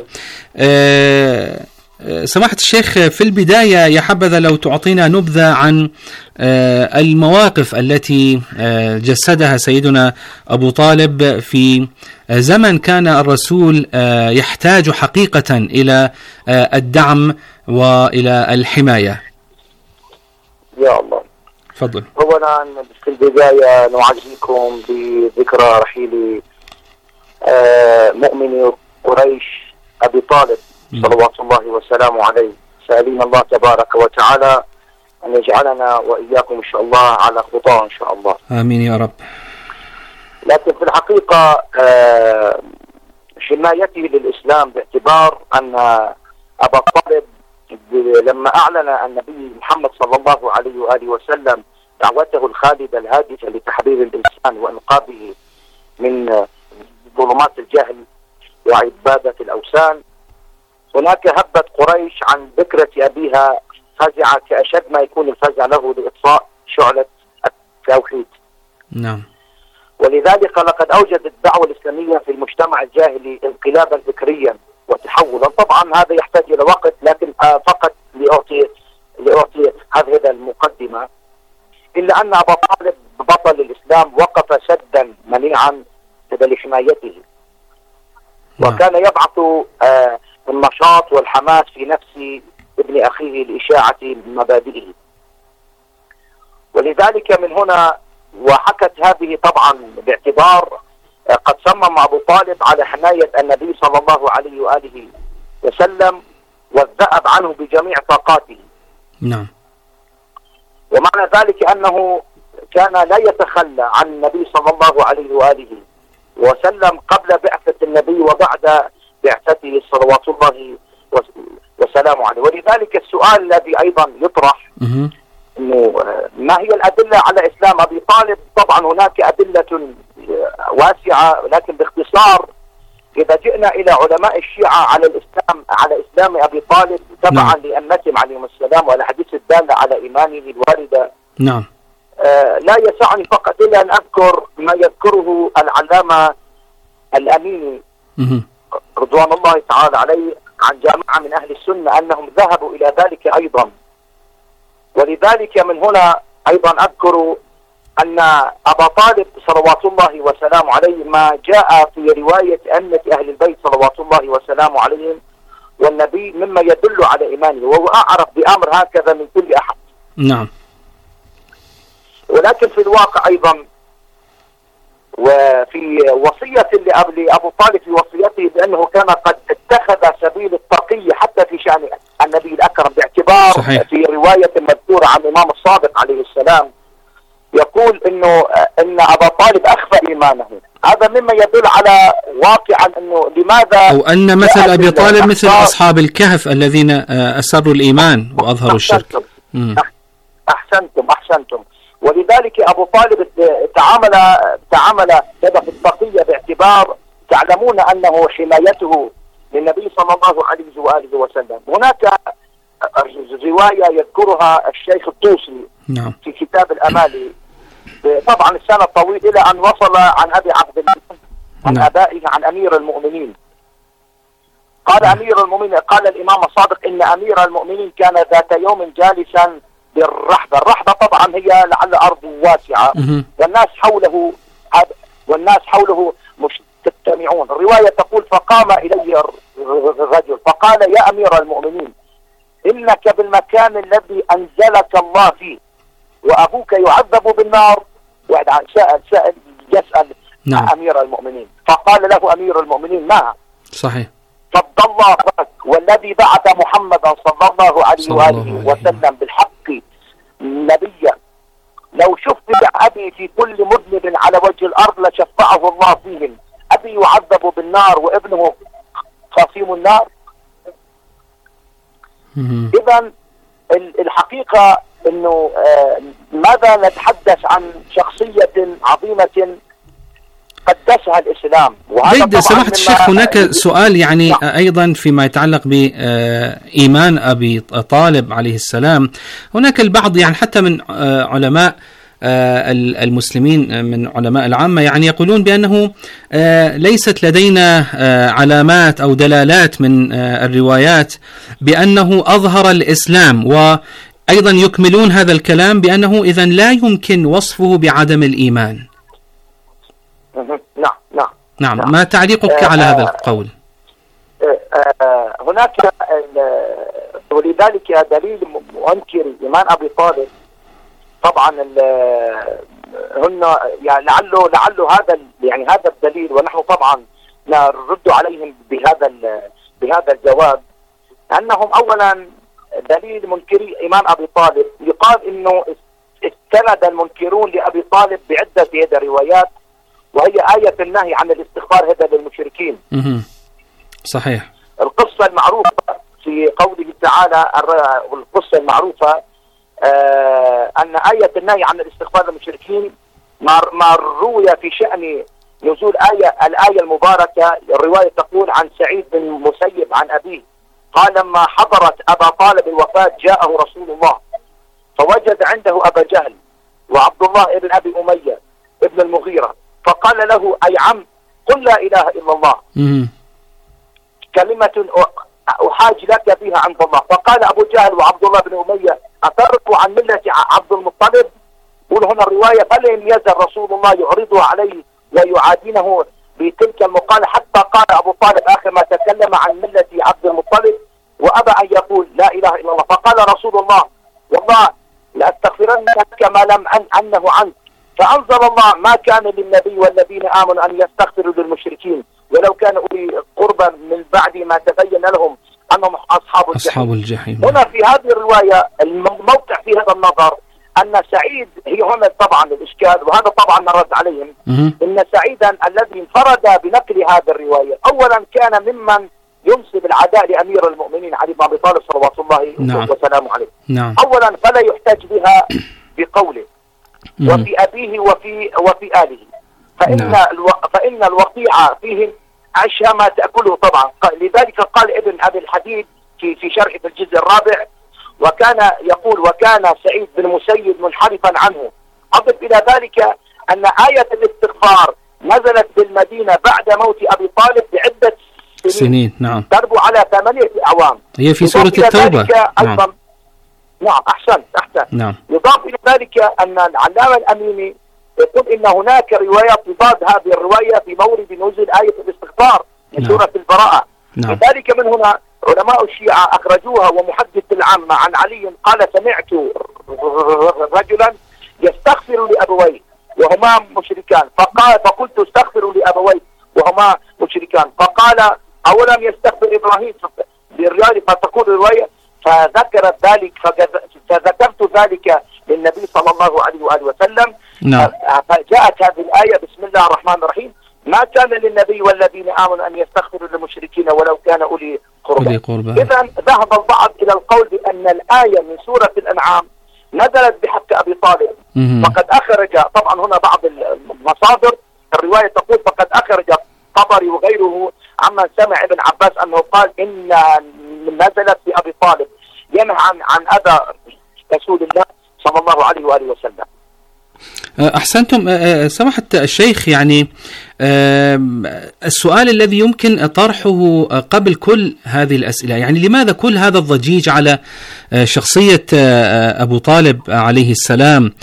[SPEAKER 7] سماحة الشيخ في البداية يا حبذا لو تعطينا نبذة عن المواقف التي جسدها سيدنا أبو طالب في زمن كان الرسول يحتاج حقيقة إلى الدعم وإلى الحماية.
[SPEAKER 10] يا الله.
[SPEAKER 7] تفضل.
[SPEAKER 10] أولا في البداية نعزيكم بذكرى رحيل مؤمن قريش أبي طالب صلوات الله وسلامه عليه، سألين الله تبارك وتعالى أن يجعلنا وإياكم إن شاء الله على خطاه إن شاء الله.
[SPEAKER 7] آمين يا رب.
[SPEAKER 10] لكن في الحقيقة حمايته للإسلام باعتبار أن أبا طالب لما أعلن النبي محمد صلى الله عليه وآله وسلم دعوته الخالدة الهادفة لتحرير الإنسان وإنقاذه من ظلمات الجهل وعبادة الأوثان، هناك هبت قريش عن ذكرى أبيها فزعة كأشد ما يكون الفزع له لإطفاء شعلة التوحيد.
[SPEAKER 7] نعم.
[SPEAKER 10] ولذلك لقد أوجدت الدعوة الإسلامية في المجتمع الجاهلي انقلابا فكريا وتحولا. طبعا هذا يحتاج إلى وقت، لكن فقط لأعطي هذه المقدمة، إلا أن أبا طالب بطل الإسلام وقف سدا منيعا لحمايته، وكان يبعث النشاط والحماس في نفس ابن أخيه لإشاعة مبادئه. ولذلك من هنا وحكت هذه طبعا باعتبار قد صمم أبو طالب على حماية النبي صلى الله عليه وآله وسلم والذأب عنه بجميع طاقاته.
[SPEAKER 7] نعم.
[SPEAKER 10] ومعنى ذلك أنه كان لا يتخلى عن النبي صلى الله عليه وآله وسلم قبل بعثة النبي وبعد بعثته صلوات الله وسلامه عليه. ولذلك السؤال الذي أيضا يطرح إنه ما هي الأدلة على إسلام أبي طالب؟ طبعا هناك أدلة واسعة، لكن باختصار إذا جئنا إلى علماء الشيعة على إسلام أبي طالب تبعا لأئمتهم عليهم السلام والأحاديث الدالة على إيمانه الواردة،
[SPEAKER 7] نعم،
[SPEAKER 10] لا يسعني فقط إلا أن أذكر ما يذكره العلامة الأميني رضوان الله تعالى عليه عن جماعة من أهل السنة أنهم ذهبوا إلى ذلك أيضا. ولذلك من هنا أيضا أذكر أن أبا طالب صلوات الله وسلامه عليه ما جاء في رواية أئمة أهل البيت صلوات الله وسلامه عليهم والنبي مما يدل على إيمانه، وهو أعرف بأمر هكذا من كل أحد.
[SPEAKER 7] نعم.
[SPEAKER 10] ولكن في الواقع أيضا وفي وصية لأبو طالب في وصيته بأنه كان قد اتخذ سبيل التقي حتى في شأن النبي الأكرم، باعتبار
[SPEAKER 7] صحيح.
[SPEAKER 10] في رواية مذكورة عن الإمام الصادق عليه السلام يقول إن أبا طالب أخفى إيمانه. هذا مما يدل على واقعا أنه لماذا،
[SPEAKER 7] أو أن مثل أبي طالب مثل أصحاب الكهف الذين أسروا الإيمان وأظهروا الشرك.
[SPEAKER 10] أحسنتم. ولذلك أبو طالب تعامل كذا في التقية، باعتبار تعلمون أنه حمايته للنبي صلى الله عليه وآله وسلم. هناك رواية يذكرها الشيخ الطوسي
[SPEAKER 7] نعم.
[SPEAKER 10] في كتاب الأمالي، طبعا السنة طويل إلى أن وصل عن أبي عبد الله عن أبائه عن أمير المؤمنين. قال أمير المؤمنين، قال الإمام الصادق إن أمير المؤمنين كان ذات يوم جالسا بالرحبة. الرحبة طبعا هي لعل أرض واسعة والناس حوله مجتمعون. الرواية تقول فقام إلي الرجل فقال يا أمير المؤمنين إنك بالمكان الذي أنزلك الله فيه وأبوك يعذب بالنار. سائل يسأل
[SPEAKER 7] نعم.
[SPEAKER 10] أمير المؤمنين، فقال له أمير المؤمنين نعم
[SPEAKER 7] صحيح
[SPEAKER 10] فضل الله والذي بعث محمدا صلى الله عليه وآله وسلم بالحق نبيا لو شفع أبي في كل مذنب على وجه الأرض لشفعه الله فيهم. أبي يعذب بالنار وابنه خصيم النار. إذن الحقيقة أنه ماذا نتحدث عن شخصية عظيمة قدسها الإسلام.
[SPEAKER 7] جيد سماحة الشيخ، هناك سؤال يعني أيضا فيما يتعلق بإيمان أبي طالب عليه السلام. هناك البعض يعني حتى من علماء المسلمين من علماء العامة يعني يقولون بأنه ليست لدينا علامات أو دلالات من الروايات بأنه أظهر الإسلام، وأيضا يكملون هذا الكلام بأنه إذن لا يمكن وصفه بعدم الإيمان. نعم. ما تعليقك على هذا القول؟
[SPEAKER 10] هناك ولذلك دليل منكر إيمان أبي طالب طبعا هن يعني لعله هذا الدليل، ونحن طبعا نرد عليهم بهذا الجواب أنهم أولا دليل منكري إيمان أبي طالب. يقال إنه استند المنكرون لأبي طالب بعدة روايات، وهي آية النهي عن الاستغفار هذا للمشركين.
[SPEAKER 7] صحيح.
[SPEAKER 10] القصة المعروفة في قوله تعالى، القصة المعروفة أن آية النهي عن الاستغفار للمشركين ما روي في شأن نزول الآية المباركة. الرواية تقول عن سعيد بن مسيب عن أبيه قال لما حضرت أبا طالب الوفاة جاءه رسول الله فوجد عنده أبا جهل وعبد الله ابن أبي أمية ابن المغيرة، فقال له أي عم قل لا إله إلا الله كلمة أحاج لك بها عند الله. فقال أبو جهل وعبد الله بن أمية أتركوا عن ملة عبد المطلب؟ قل هنا الرواية فلم يزل رسول الله يعرضه عليه ويعادينه بتلك المقالة حتى قال أبو طالب آخر ما تكلم عن ملة عبد المطلب وأبى أن يقول لا إله إلا الله. فقال رسول الله والله لأستغفرن كما لم عنه عنك. فأنزل الله ما كان للنبي والذين آمنوا أن يستغفروا للمشركين ولو كانوا أولي قربى من بعد ما تبين لهم أنهم أصحاب الجحيم. هنا في هذه الرواية الموقع في هذا النظر أن سعيد هي هنا طبعا الإشكال، وهذا طبعا نرد عليهم إن سعيدا الذي انفرد بنقل هذه الرواية أولا كان ممن ينسب العداء لأمير المؤمنين علي بن أبي طالب صلوات الله وسلامه عليه. أولا فلا يحتاج بها بقوله وفي أبيه وفي آله، فإن الوقيعة فيهم عشها ما تأكله طبعا. لذلك قال ابن أبي الحديد في شرح في الجزء الرابع وكان يقول وكان سعيد بن مسيب منحرفا عنه. أضف إلى ذلك أن آية الاستغفار نزلت بالمدينة بعد موت أبي طالب بعدة سنين.
[SPEAKER 7] نعم.
[SPEAKER 10] تربو على 8 أعوام.
[SPEAKER 7] هي في سورة التوبة.
[SPEAKER 10] نعم أحسن.
[SPEAKER 7] نعم.
[SPEAKER 10] يضاف إلى ذلك أن العلامة الأميني يقول إن هناك روايات تضاد هذه الرواية في مورد نزول آية الاستغفار من سورة البراءة. لذلك من هنا علماء الشيعة أخرجوها، ومحدث العامة عن علي قال: سمعت رجلا يستغفر لأبويه وهما مشركان، فقلت: استغفروا لأبويه وهما مشركان، فقال: أولم يستغفر إبراهيم للرجال؟ فتقول الرواية: فذكرت ذلك، فذكرت ذلك للنبي صلى الله عليه وآله وسلم.
[SPEAKER 7] نعم.
[SPEAKER 10] فجاءت هذه الآية: بسم الله الرحمن الرحيم: ما كان للنبي والذين آمنوا أن يستغفروا للمشركين ولو كان أولي قربى. إذن ذهب البعض إلى القول بأن الآية من سورة الأنعام نزلت بحق أبي طالب. فقد أخرج، طبعا هنا بعض المصادر الرواية تقول: فقد أخرج الطبري وغيره عمن سمع ابن عباس أنه قال إن نزلت بأبي طالب، ينهى عن أذى رسول الله صلى الله عليه وآله وسلم.
[SPEAKER 7] أحسنتم سماحة الشيخ. يعني السؤال الذي يمكن طرحه قبل كل هذه الأسئلة، يعني لماذا كل هذا الضجيج على شخصية أبو طالب عليه السلام؟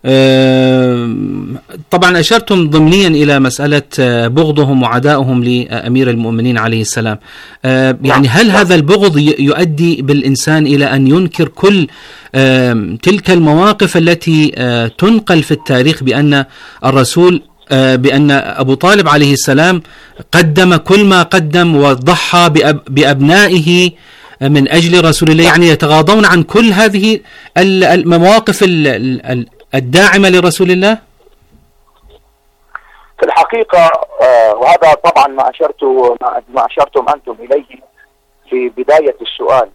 [SPEAKER 7] طبعا أشرتم ضمنيا إلى مسألة بغضهم وعدائهم لأمير المؤمنين عليه السلام. يعني هل هذا البغض يؤدي بالإنسان إلى أن ينكر كل تلك المواقف التي تنقل في التاريخ بأن الرسول بأن أبو طالب عليه السلام قدم كل ما قدم وضحى بأبنائه من أجل رسول الله؟ يعني يتغاضون عن كل هذه المواقف الداعمة لرسول الله؟
[SPEAKER 10] في الحقيقة وهذا طبعا ما أشرتم أنتم إليه في بداية السؤال،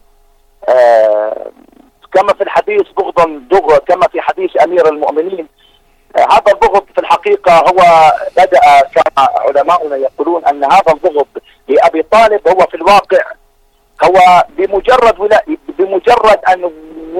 [SPEAKER 10] كما في الحديث بغض كما في حديث أمير المؤمنين، هذا البغض في الحقيقة هو بدأ كما علماؤنا يقولون أن هذا البغض لأبي طالب هو في الواقع هو بمجرد أن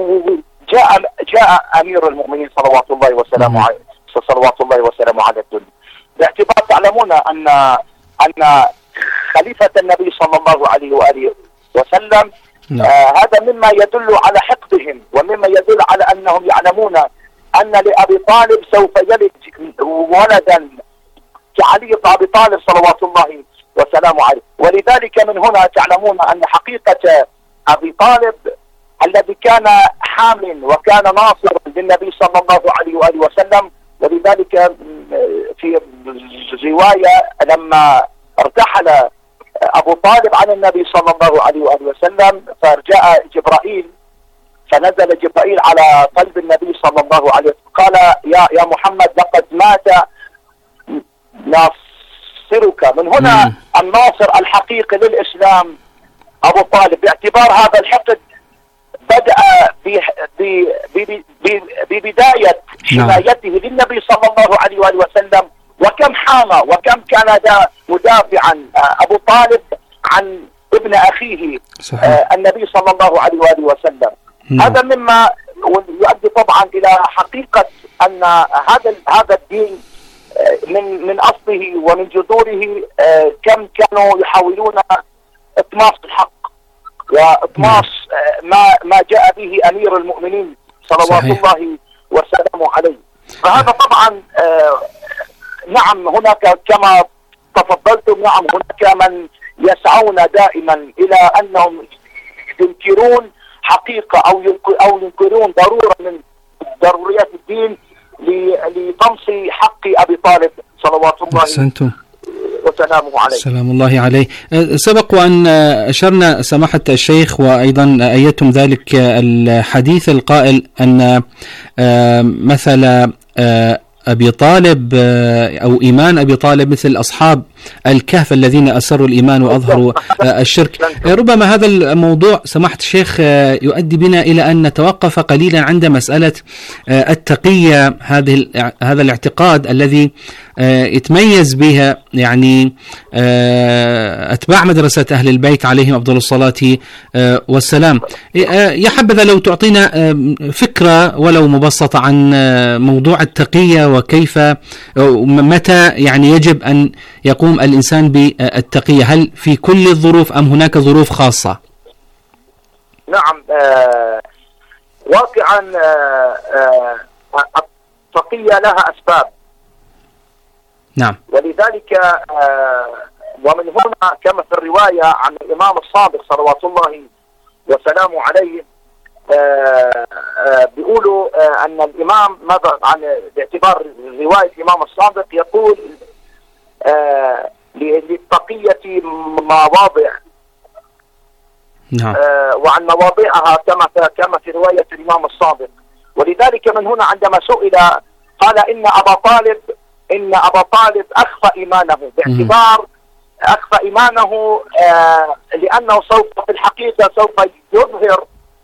[SPEAKER 10] جاء أمير المؤمنين صلوات الله وسلامه على الدنيا، باعتبار تعلمون أن خليفة النبي صلى الله عليه وآله وسلم هذا مما يدل على حقدهم، ومما يدل على أنهم يعلمون أن لأبي طالب سوف يلد ولدا كعلي بن أبي طالب صلوات الله وسلامه عليه. ولذلك من هنا تعلمون أن حقيقة أبي طالب الذي كان حامل وكان ناصرا للنبي صلى الله عليه وآله وسلم. ولذلك في رواية لما ارتحل أبو طالب عن النبي صلى الله عليه وآله وسلم فجاء جبرائيل، فنزل جبرائيل على قلب النبي صلى الله عليه وسلم قال: يا محمد لقد مات ناصرك. من هنا الناصر الحقيقي للإسلام أبو طالب، باعتبار هذا الحقد بدأ ببداية حمايته للنبي صلى الله عليه وآله وسلم، وكم حامى وكم كان مدافعا أبو طالب عن ابن أخيه النبي صلى الله عليه وآله وسلم. هذا مما يؤدي طبعا إلى حقيقة أن هذا الدين من أصله ومن جذوره كم كانوا يحاولون إطماس الحق وإطماس ما جاء به أمير المؤمنين صلوات الله وسلامه عليه. فهذا طبعا نعم هناك كما تفضلتم، نعم هناك من يسعون دائما إلى أنهم ينكرون حقيقة أو ينكرون ضرورة من ضروريات الدين لطمس حق أبي طالب صلوات الله وسلامه عليه.
[SPEAKER 7] سلام الله عليه. سبق وأن أشرنا سماحة الشيخ وأيضا أيتم ذلك الحديث القائل أن مثل أبي طالب أو إيمان أبي طالب مثل أصحاب الكهف الذين أسروا الإيمان وأظهروا الشرك. ربما هذا الموضوع سماحة الشيخ يؤدي بنا إلى أن نتوقف قليلا عند مسألة التقية، هذا الاعتقاد الذي يتميز بها يعني أتباع مدرسة أهل البيت عليهم أفضل الصلاة والسلام. يا حبذا لو تعطينا فكرة ولو مبسطة عن موضوع التقية وكيف متى يعني يجب أن يقوم الإنسان بالتقية، هل في كل الظروف أم هناك ظروف خاصة؟
[SPEAKER 10] نعم واقعا التقية لها أسباب.
[SPEAKER 7] نعم.
[SPEAKER 10] ولذلك ومن هنا كما في الرواية عن الإمام الصادق صلوات الله وسلامه عليه بيقولوا أن الإمام ماذا عن باعتبار رواية الإمام الصادق يقول للتقية مواضع،
[SPEAKER 7] نعم.
[SPEAKER 10] وعن مواضعها كما في رواية الإمام الصادق. ولذلك من هنا عندما سئل قال إن أبا طالب أخفى إيمانه، باعتبار أخفى إيمانه لأنه سوف في الحقيقة سوف يظهر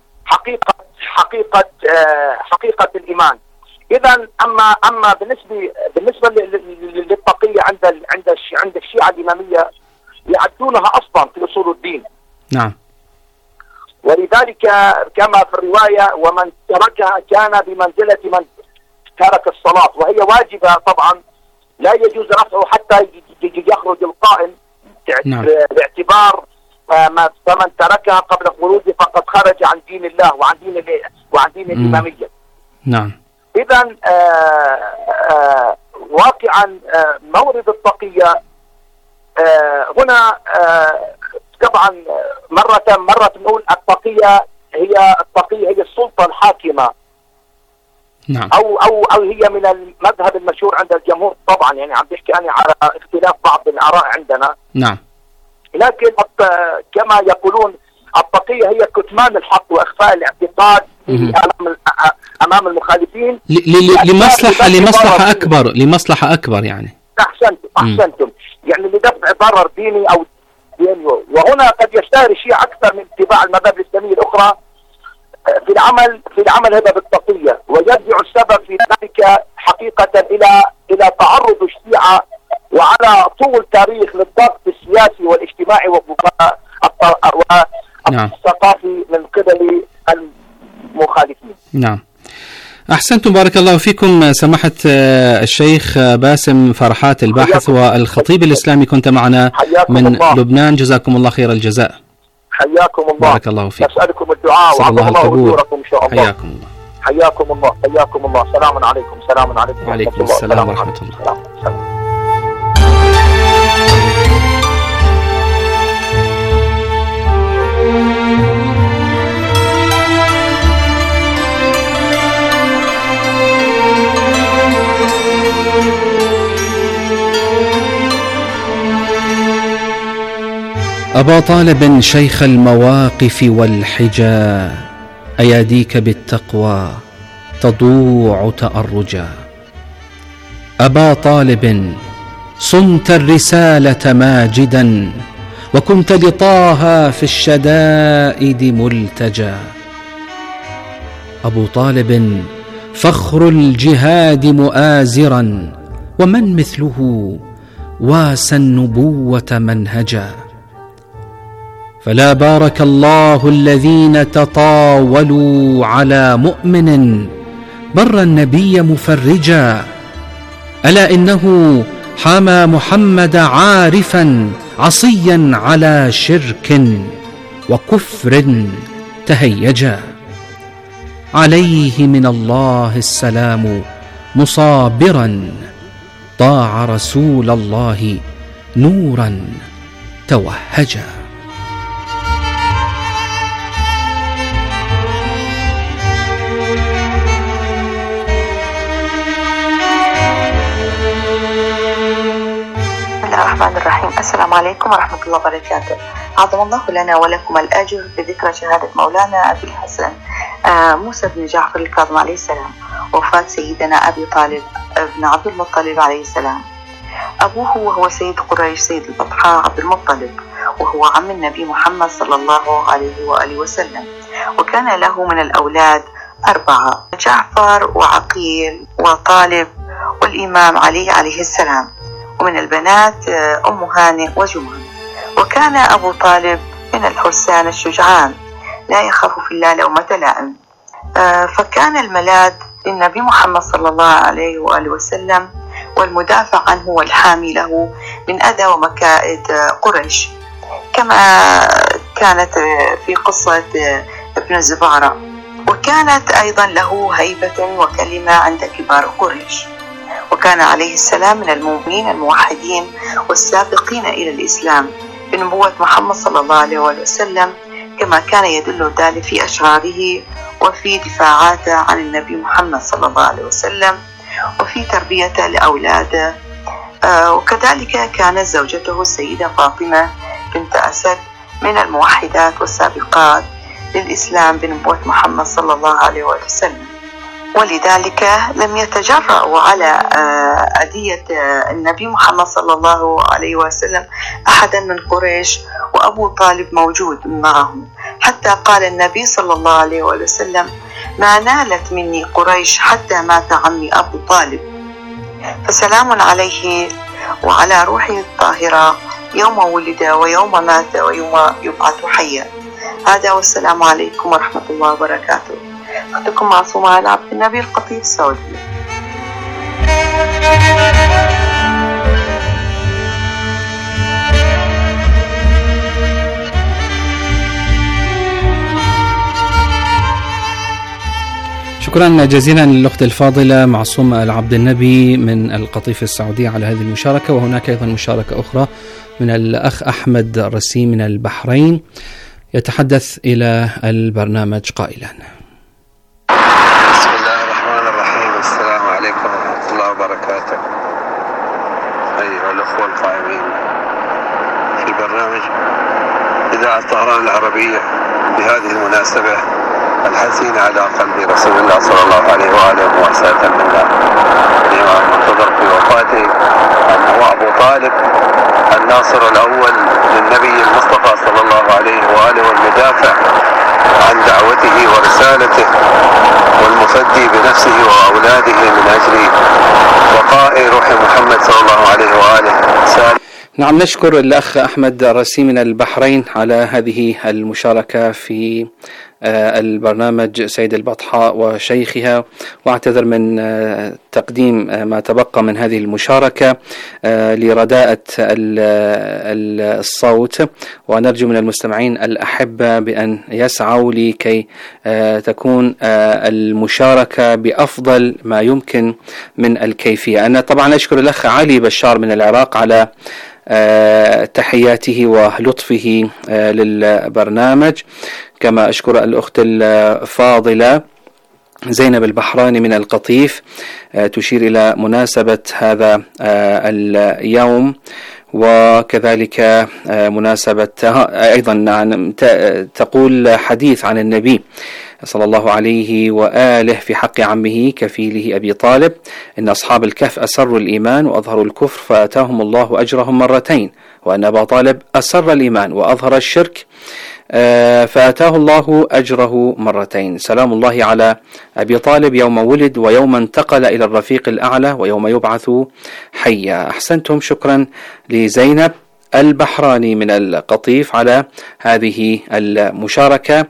[SPEAKER 10] حقيقة الإيمان. إذا أما بالنسبة للتقية عند الشيعة الإمامية يعدونها أصلا في أصول الدين.
[SPEAKER 7] نعم.
[SPEAKER 10] ولذلك كما في الرواية ومن تركها كان بمنزلة من ترك الصلاة، وهي واجبة طبعا لا يجوز رفعه حتى يخرج القائم.
[SPEAKER 7] نعم.
[SPEAKER 10] باعتبار فمن تركها قبل خروجه فقد خرج عن دين الله وعن دين الإمامية.
[SPEAKER 7] نعم.
[SPEAKER 10] إذا واقعا مورد التقية هنا طبعا مرة نقول التقية هي السلطة الحاكمة.
[SPEAKER 7] نعم.
[SPEAKER 10] أو هي من المذهب المشهور عند الجمهور طبعا، يعني عم بيحكي أنا على اختلاف بعض الآراء عندنا.
[SPEAKER 7] نعم.
[SPEAKER 10] لكن كما يقولون التقية هي كتمان الحق وإخفاء الاعتقاد أمام المخالفين
[SPEAKER 7] لمصلحة أكبر يعني.
[SPEAKER 10] أحسنتم يعني لدفع ضرر ديني أو ديني. وهنا قد يشتهر الشيعة أكثر من اتباع المذاهب الإسلامية الأخرى في العمل هذا بالتقية، ويرجع السبب في ذلك حقيقة إلى تعرض الشيعة وعلى طول تاريخ للضغط السياسي والاجتماعي والثقافي من قبل المخالفين.
[SPEAKER 7] نعم. أحسنتم، بارك الله فيكم سماحة الشيخ باسم فرحات الباحث والخطيب الإسلامي، كنت معنا من لبنان، جزاكم الله خير الجزاء.
[SPEAKER 10] حياكم الله.
[SPEAKER 7] بارك الله فيكم.
[SPEAKER 10] نسألكم الدعاء وعلى الله أجوركم إن شاء الله.
[SPEAKER 7] حياكم الله.
[SPEAKER 10] حياكم الله. سلام عليكم.
[SPEAKER 7] وعليكم السلام ورحمة الله. أبا طالب شيخ المواقف والحجى، أياديك بالتقوى تضوع تأرجا. أبا طالب صنت الرسالة ماجدا، وكنت لطه في الشدائد ملتجا. أبو طالب فخر الجهاد مؤازرا، ومن مثله واسى النبوة منهجا. فلا بارك الله الذين تطاولوا على مؤمن، بر النبي مفرجا. ألا إنه حمى محمد عارفا عصيا على شرك وكفر تهيجا. عليه من الله السلام مصابرا، طاع رسول الله نورا توهجا.
[SPEAKER 11] الرحمن الرحيم. السلام عليكم ورحمة الله وبركاته. عظم الله لنا ولكم الأجر بذكرى شهادة مولانا أبي الحسن موسى بن جعفر الكاظم عليه السلام، وفاة سيدنا أبي طالب بن عبد المطلب عليه السلام. أبوه وهو سيد قريش سيد البطحاء عبد المطلب، وهو عم النبي محمد صلى الله عليه وآله وسلم، وكان له من الأولاد 4: جعفر وعقيل وطالب والإمام علي عليه السلام، ومن البنات أم هانئ وجمان. وكان أبو طالب من الحسان الشجعان لا يخاف في الله لومة لائم. فكان الملاذ للنبي محمد صلى الله عليه وآله وسلم، والمدافع عنه والحامي له من أذى ومكائد قريش، كما كانت في قصة ابن الزبارة. وكانت أيضا له هيبة وكلمة عند كبار قريش. وكان عليه السلام من المؤمنين الموحدين والسابقين إلى الإسلام بنبوة محمد صلى الله عليه وسلم، كما كان يدل ذلك في أشعاره وفي دفاعاته عن النبي محمد صلى الله عليه وسلم وفي تربيته لأولاده. وكذلك كانت زوجته السيدة فاطمة بنت أسد من الموحدات والسابقات للإسلام بنبوة محمد صلى الله عليه وسلم، ولذلك لم يتجرأوا على أذية النبي محمد صلى الله عليه وسلم أحدا من قريش، وأبو طالب موجود معهم، حتى قال النبي صلى الله عليه وسلم: ما نالت مني قريش حتى مات عمي أبو طالب. فسلام عليه وعلى روحه الطاهرة يوم ولد ويوم مات ويوم يبعث حيا. هذا والسلام عليكم ورحمة الله وبركاته. أختكم معصومة آل عبد النبي القطيف السعودي.
[SPEAKER 7] شكرا جزيلا للأخت الفاضلة معصومة آل عبد النبي من القطيف السعودية على هذه المشاركة. وهناك أيضا مشاركة أخرى من الأخ أحمد الرسي من البحرين يتحدث إلى البرنامج قائلا:
[SPEAKER 12] بسم الله الرحمن الرحيم. السلام عليكم ورحمة الله وبركاته. أيها الأخوة القائمين في برنامج إذاعة طهران العربية، بهذه المناسبة الحزين على قلب رسول الله صلى الله عليه وآله وسلم منا الإمام المنتظر في وفاته، أنه أبو طالب الناصر الأول للنبي المصطفى صلى الله عليه وآله، والمدافع عن دعوته ورسالته، والمفدي بنفسه وأولاده من أجل بقاء روح محمد صلى الله عليه وآله.
[SPEAKER 7] نعم، نشكر الأخ أحمد الرسي من البحرين على هذه المشاركة في البرنامج سيد البطحاء وشيخها، واعتذر من تقديم ما تبقى من هذه المشاركة لرداءة الصوت، ونرجو من المستمعين الأحبة بأن يسعوا لكي تكون المشاركة بأفضل ما يمكن من الكيفية. أنا طبعا أشكر الأخ علي بشار من العراق على تحياته ولطفه للبرنامج، كما أشكر الأخت الفاضلة زينب البحراني من القطيف تشير إلى مناسبة هذا اليوم، وكذلك مناسبة أيضا تقول حديث عن النبي صلى الله عليه وآله في حق عمه كفيله أبي طالب: إن أصحاب الكهف أسروا الإيمان وأظهروا الكفر فآتاهم الله أجرهم مرتين، وأن أبا طالب أسر الإيمان وأظهر الشرك فآتاه الله أجره مرتين. سلام الله على أبي طالب يوم ولد ويوم انتقل إلى الرفيق الأعلى ويوم يبعث حيا. أحسنتم، شكرا لزينب البحراني من القطيف على هذه المشاركة.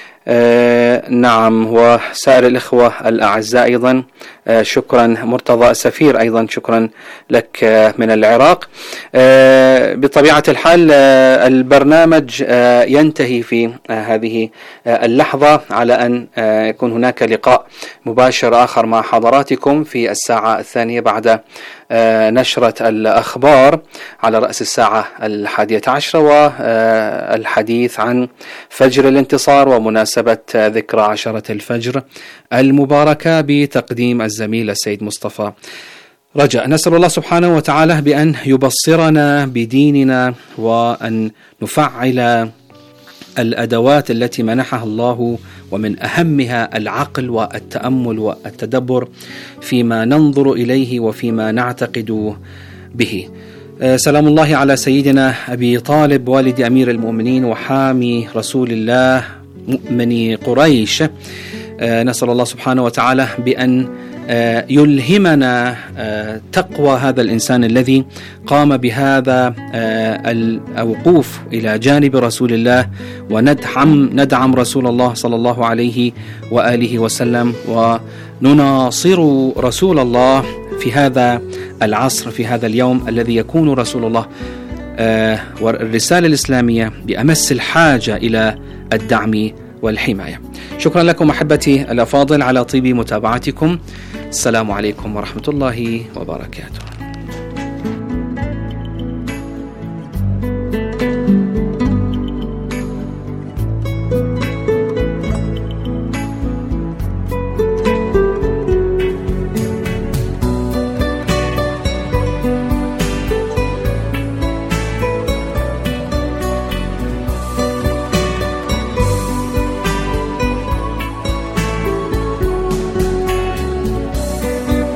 [SPEAKER 7] نعم، وسائر الإخوة الأعزاء أيضا شكرا. مرتضى السفير أيضا شكرا لك من العراق. بطبيعة الحال البرنامج ينتهي في هذه اللحظة، على أن يكون هناك لقاء مباشر آخر مع حضراتكم في الساعة 2 بعد نشرة الأخبار على رأس الساعة 11، والحديث عن فجر الانتصار ومناسبة ذكرى 10 الفجر المباركة بتقديم الزميل السيد مصطفى رجاء. نسأل الله سبحانه وتعالى بأن يبصرنا بديننا، وأن نفعل الأدوات التي منحها الله، ومن أهمها العقل والتأمل والتدبر فيما ننظر إليه وفيما نعتقد به. سلام الله على سيدنا أبي طالب والد أمير المؤمنين وحامي رسول الله مؤمن قريش. نسأل الله سبحانه وتعالى بأن يلهمنا تقوى هذا الإنسان الذي قام بهذا الوقوف إلى جانب رسول الله، وندعم رسول الله صلى الله عليه وآله وسلم، ونناصر رسول الله في هذا العصر، في هذا اليوم الذي يكون رسول الله والرسالة الإسلامية بأمس الحاجة إلى الدعم والحماية. شكرا لكم أحبتي الأفاضل على طيب متابعتكم. السلام عليكم ورحمة الله وبركاته.